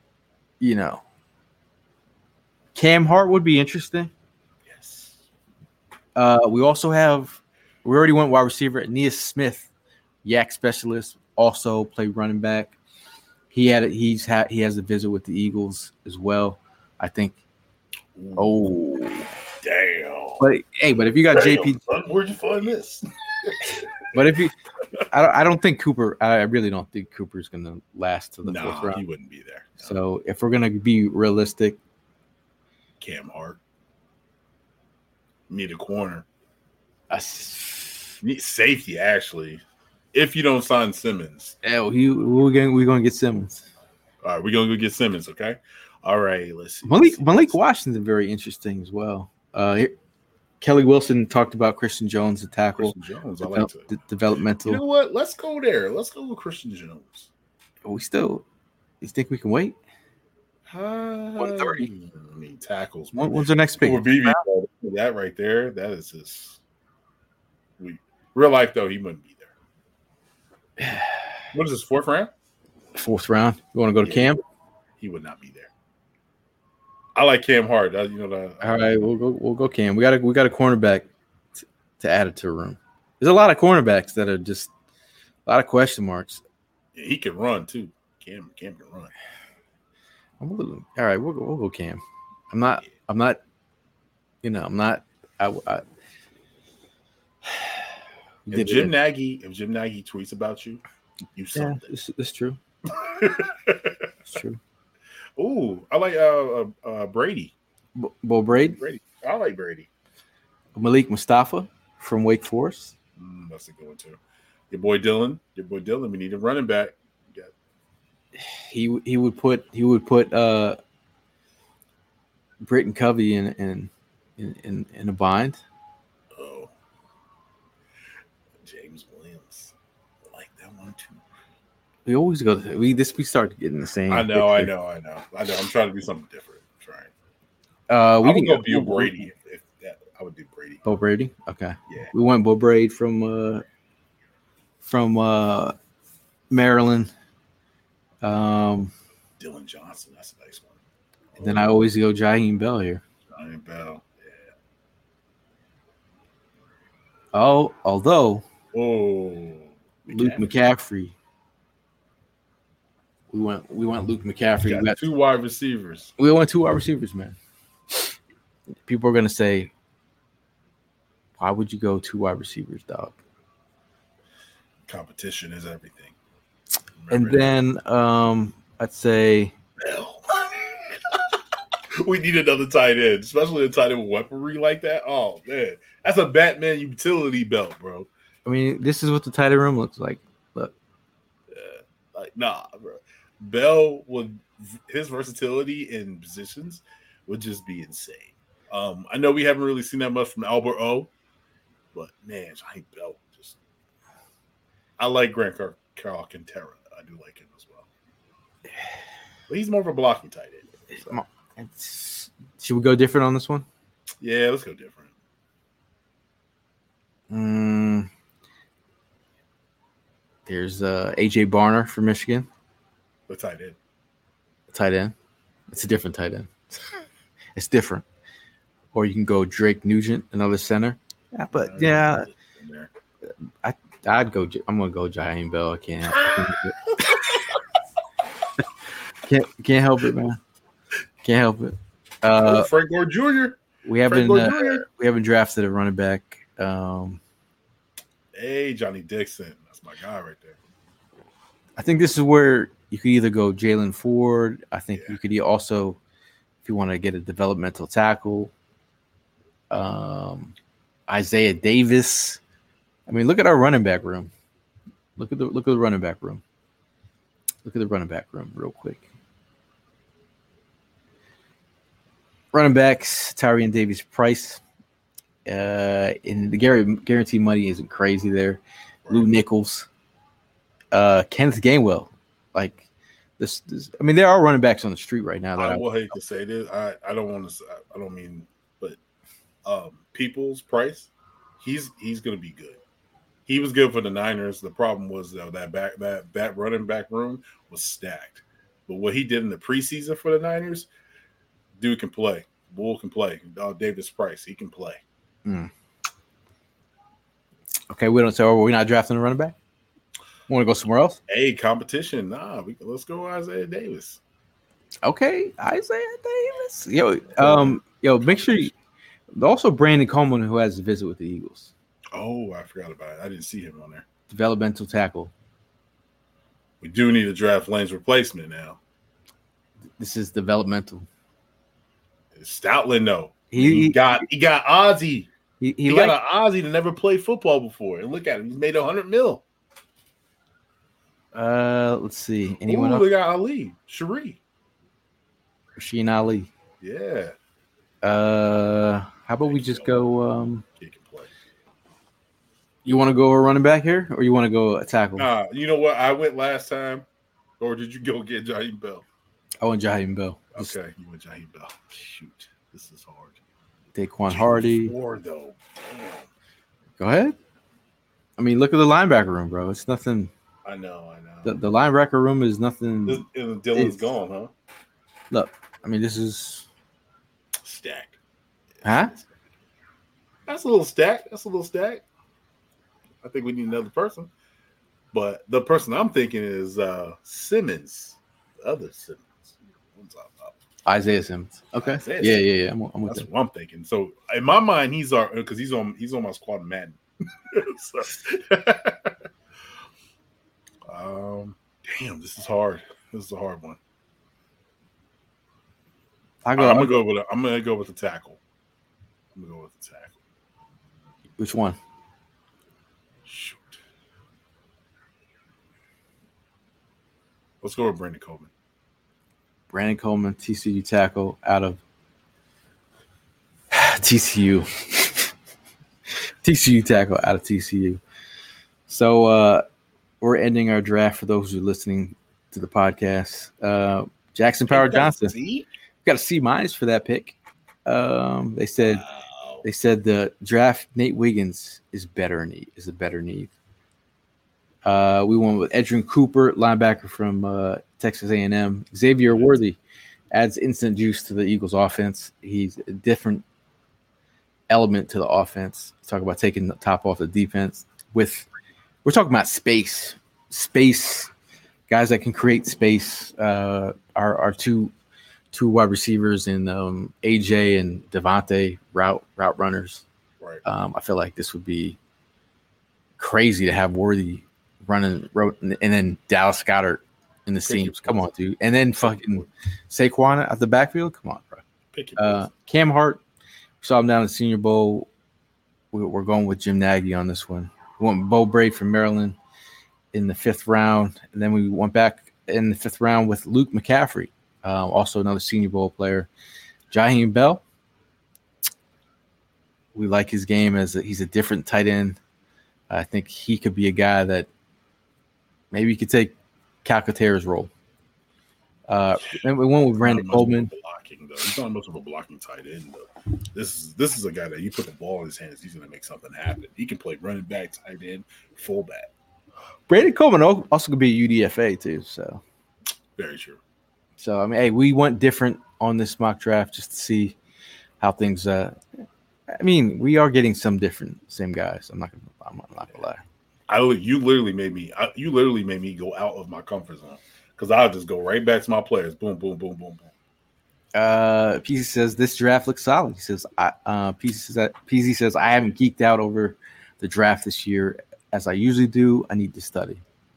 Cam Hart would be interesting. Yes. We already went wide receiver. Aeneas Smith, yak specialist, also played running back. He has a visit with the Eagles as well. I think. Oh, damn! But if you got JP, son, where'd you find this? But I don't think Cooper. I really don't think Cooper's going to last to the fourth round. He wouldn't be there. No. So if we're going to be realistic, Cam Hart, need a corner, need safety actually. If you don't sign Simmons, we're going to get Simmons. All right, we're going to go get Simmons. Okay. All right. Let's see. Malik Washington very interesting as well. Kelly Wilson talked about Christian Jones, the tackle. Christian Jones, I like to. Developmental. You know what? Let's go there. Let's go with Christian Jones. You think we can wait? 130. I mean, tackles. When's the next pick? That right there, that is just. Real life, though, he wouldn't be there. What is this, fourth round? Fourth round. You want to go to Cam? He would not be there. I like Cam Hart. All right, we'll go Cam. We got a cornerback to add it to a room. There's a lot of cornerbacks that are just a lot of question marks. Yeah, he can run too. Cam can run. All right, we'll go Cam. I'm not. If Jim Nagy tweets about you, you something. Yeah, it's true. It's true. Ooh, I like Brady. Bo Brady? I like Brady. Malik Mustafa from Wake Forest. That's a good one too. Your boy Dylan. We need a running back. Yeah. He would put Britton Covey in a bind. Oh, James Williams. I like that one too. We always go. We start getting the same. I know. I'm trying to do something different. We can go Bo Brady. If that, I would do Brady. Bo Brady. Okay. Yeah. We went Bo Brady from Maryland. Dylan Johnson. That's a nice one. And then I always go Jaheim Bell here. Jaheim Bell. Yeah. Oh, although. Luke McCaffrey. We went Luke McCaffrey. We got two wide receivers. We went two wide receivers, man. People are gonna say, "Why would you go two wide receivers, dog?" Competition is everything. Remember and then I'd say we need another tight end, especially a tight end with weaponry like that. Oh man, that's a Batman utility belt, bro. I mean, this is what the tight end room looks like. Look, nah, bro. Bell his versatility in positions would just be insane. I know we haven't really seen that much from Albert O, but man, Jaheim Bell I like Grant Carl Quintero. I do like him as well. But he's more of a blocking tight end. So. Should we go different on this one? Yeah, let's go different. There's AJ Barner from Michigan. The tight end. tight end. It's a different tight end. It's different. Or you can go Drake Nugent, another center. Yeah, but yeah, I'd go. I'm gonna go Jaheim Bell. I can't. Can't help it, man. Can't help it. Frank Gore Jr. We haven't drafted a running back. Hey, Johnny Dixon. That's my guy right there. I think this is where you could either go Jalen Ford. I think you could also, if you want to get a developmental tackle, Isaiah Davis. I mean, look at our running back room. Look at the running back room. Look at the running back room real quick. Running backs, Tyrion Davis Price. In the guarantee money isn't crazy there. Lou Nichols. Kenneth Gainwell. Like this, I mean, there are running backs on the street right now. I will hate to say this. I don't want to. I don't mean, but Peoples Price, he's going to be good. He was good for the Niners. The problem was that running back room was stacked. But what he did in the preseason for the Niners, dude can play. Bull can play. Davis Price, he can play. Okay, we're not drafting a running back. Want to go somewhere else? Hey, competition. Nah, let's go Isaiah Davis. Okay, Isaiah Davis. Yo, make sure also Brandon Coleman, who has a visit with the Eagles. Oh, I forgot about it. I didn't see him on there. Developmental tackle. We do need to draft Lane's replacement now. This is developmental. It's Stoutland, though. He got Ozzie. He got an Ozzie that never played football before. And look at him. He's made $100 million. Let's see. Anyone else? They got Ali. Rasheen Ali. Yeah. How about we just go he can play. You want to go a running back here, or you want to go a tackle? You know what? I went last time, or did you go get Jaheim Bell? I went Jaheim Bell. Okay, you went Jaheim Bell. Shoot, this is hard. Daquan Hardy. Though. Go ahead. I mean, look at the linebacker room, bro. It's nothing. I know. The linebacker room is nothing. Dylan's gone, huh? Look, I mean, this is stacked. Huh? That's a little stacked. I think we need another person. But the person I'm thinking is Simmons. The other Simmons. Isaiah Simmons. Okay. Yeah. I'm with That's what I'm thinking. So in my mind, he's on my squad in Madden. Damn, this is hard. This is a hard one. I'm gonna go with the tackle. Which one? Shoot. Let's go with Brandon Coleman. Brandon Coleman, TCU tackle out of TCU. TCU tackle out of TCU. So we're ending our draft for those who are listening to the podcast. Jackson Power Johnson. Got a C- for that pick. They said the draft Nate Wiggins is a better need. We went with Edrin Cooper, linebacker from Texas A&M. Xavier Worthy adds instant juice to the Eagles offense. He's a different element to the offense. Talk about taking the top off the defense. We're talking about space guys that can create space. Our two wide receivers in AJ and Devontae route runners. Right. I feel like this would be crazy to have Worthy running, and then Dallas Goedert in the seams. Come on, dude. And then fucking Saquon at the backfield. Come on, bro. Cam Hart. Saw him down at the Senior Bowl. We're going with Jim Nagy on this one. We went Bo Braid from Maryland in the 5th round, and then we went back in the 5th round with Luke McCaffrey, also another Senior Bowl player. Jaheim Bell. We like his game he's a different tight end. I think he could be a guy that maybe could take Calcaterra's role. And we went with Brandon Coleman. He's not much of a blocking tight end, though. This is a guy that you put the ball in his hands, he's going to make something happen. He can play running back, tight end, fullback. Brandon Coleman also could be a UDFA too. So very true. So I mean, hey, we went different on this mock draft just to see how things. I mean, we are getting some different same guys. I'm not gonna lie. You literally made me go out of my comfort zone because I'll just go right back to my players. Boom, boom, boom, boom, boom. PC says this draft looks solid. He says, PZ says I haven't geeked out over the draft this year as I usually do. I need to study.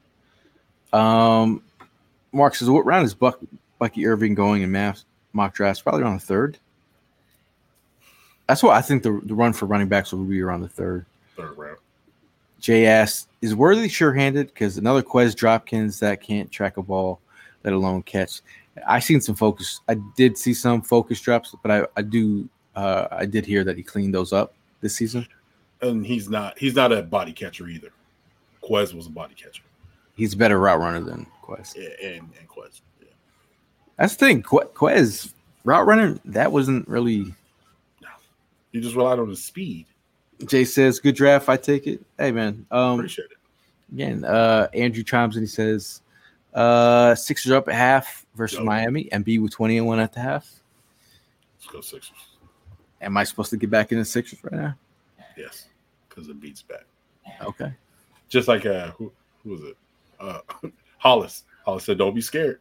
Mark says, what round is Bucky Irving going in mock drafts? Probably around the third. That's what I think the run for running backs will be around the third round. Jay asks, is Worthy sure-handed? Because another Quez Dropkins that can't track a ball, let alone catch. I seen some focus. I did see some focus drops, but I did hear that he cleaned those up this season. And he's not a body catcher either. Quez was a body catcher. He's a better route runner than Quez. Yeah, and Quez. Yeah. That's the thing. Quez route runner, that wasn't really. No, he just relied on his speed. Jay says, "Good draft. I take it." Hey man, appreciate it. Again, Andrew chimes in. He says, "Sixers up at half versus Miami, and B with 20-1 at the half." Let's go Sixers. Am I supposed to get back in the Sixers right now? Yes, because it beats back. Okay. Just like who was it? Hollis. Hollis said, "Don't be scared."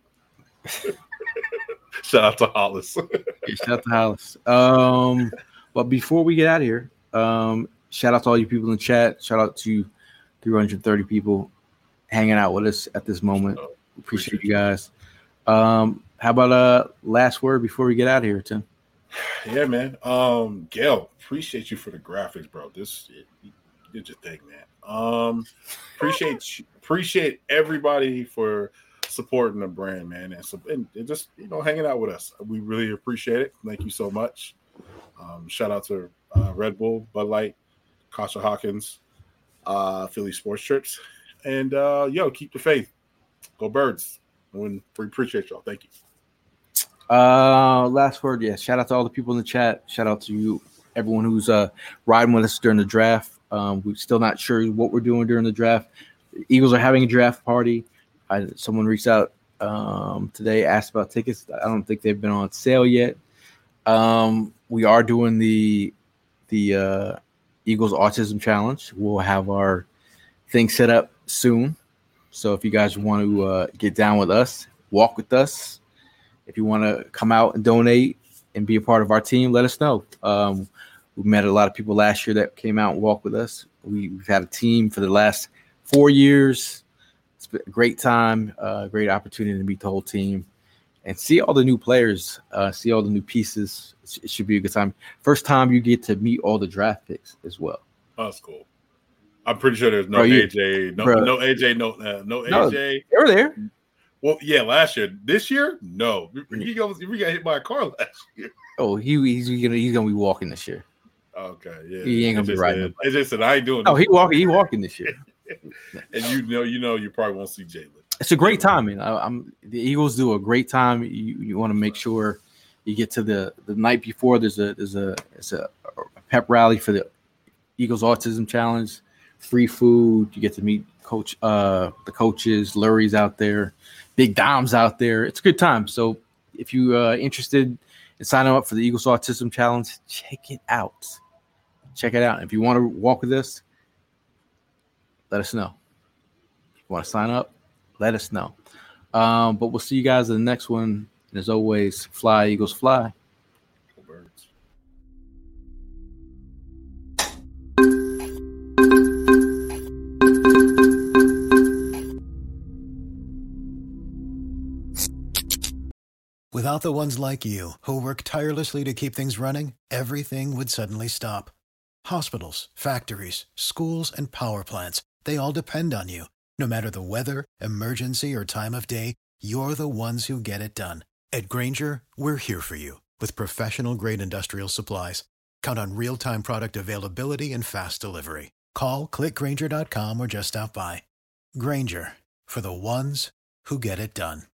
Shout out to Hollis. Yeah, shout out to Hollis. But before we get out of here, shout out to all you people in the chat. Shout out to 330 people hanging out with us at this moment. Appreciate you guys. How about last word before we get out of here, Tim? Yeah, man. Gail, appreciate you for the graphics, bro. You did your thing, man. Appreciate everybody for supporting the brand, man, and just hanging out with us. We really appreciate it. Thank you so much. Shout out to Red Bull, Bud Light, Kasha Hawkins, Philly Sports Trips, and keep the faith. Go Birds. We appreciate y'all. Thank you. Last word, yes. Shout out to all the people in the chat. Shout out to you, everyone who's riding with us during the draft. We're still not sure what we're doing during the draft. The Eagles are having a draft party. Someone reached out today, asked about tickets. I don't think they've been on sale yet. We are doing the Eagles Autism Challenge. We'll have our thing set up soon. So if you guys want to get down with us, walk with us, if you want to come out and donate and be a part of our team, let us know. We met a lot of people last year that came out and walked with us. We've had a team for the last 4 years. It's been a great time, great opportunity to meet the whole team and see all the new players, see all the new pieces. It should be a good time. First time you get to meet all the draft picks as well. Oh, that's cool. I'm pretty sure there's no AJ, no AJ, no AJ. They were there. Well, yeah, last year. This year, no. We got hit by a car last year. Oh, he's gonna be walking this year. Okay, yeah. He ain't gonna be riding. AJ said, "I ain't doing." Oh, he walking this year. And you probably won't see Jalen. It's a great time, man. The Eagles do a great time. You want to make sure you get to the night before. There's a pep rally for the Eagles Autism Challenge. Free food. You get to meet the coaches. Lurie's out there. Big Dom's out there. It's a good time. So if you're interested in signing up for the Eagles Autism Challenge, check it out. Check it out. If you want to walk with us, let us know. If you want to sign up, let us know. But we'll see you guys in the next one. And as always, fly, Eagles, fly. Birds. Without the ones like you, who work tirelessly to keep things running, everything would suddenly stop. Hospitals, factories, schools, and power plants, they all depend on you. No matter the weather, emergency, or time of day, you're the ones who get it done. At Grainger, we're here for you with professional-grade industrial supplies. Count on real-time product availability and fast delivery. Call, click Grainger.com, or just stop by. Grainger, for the ones who get it done.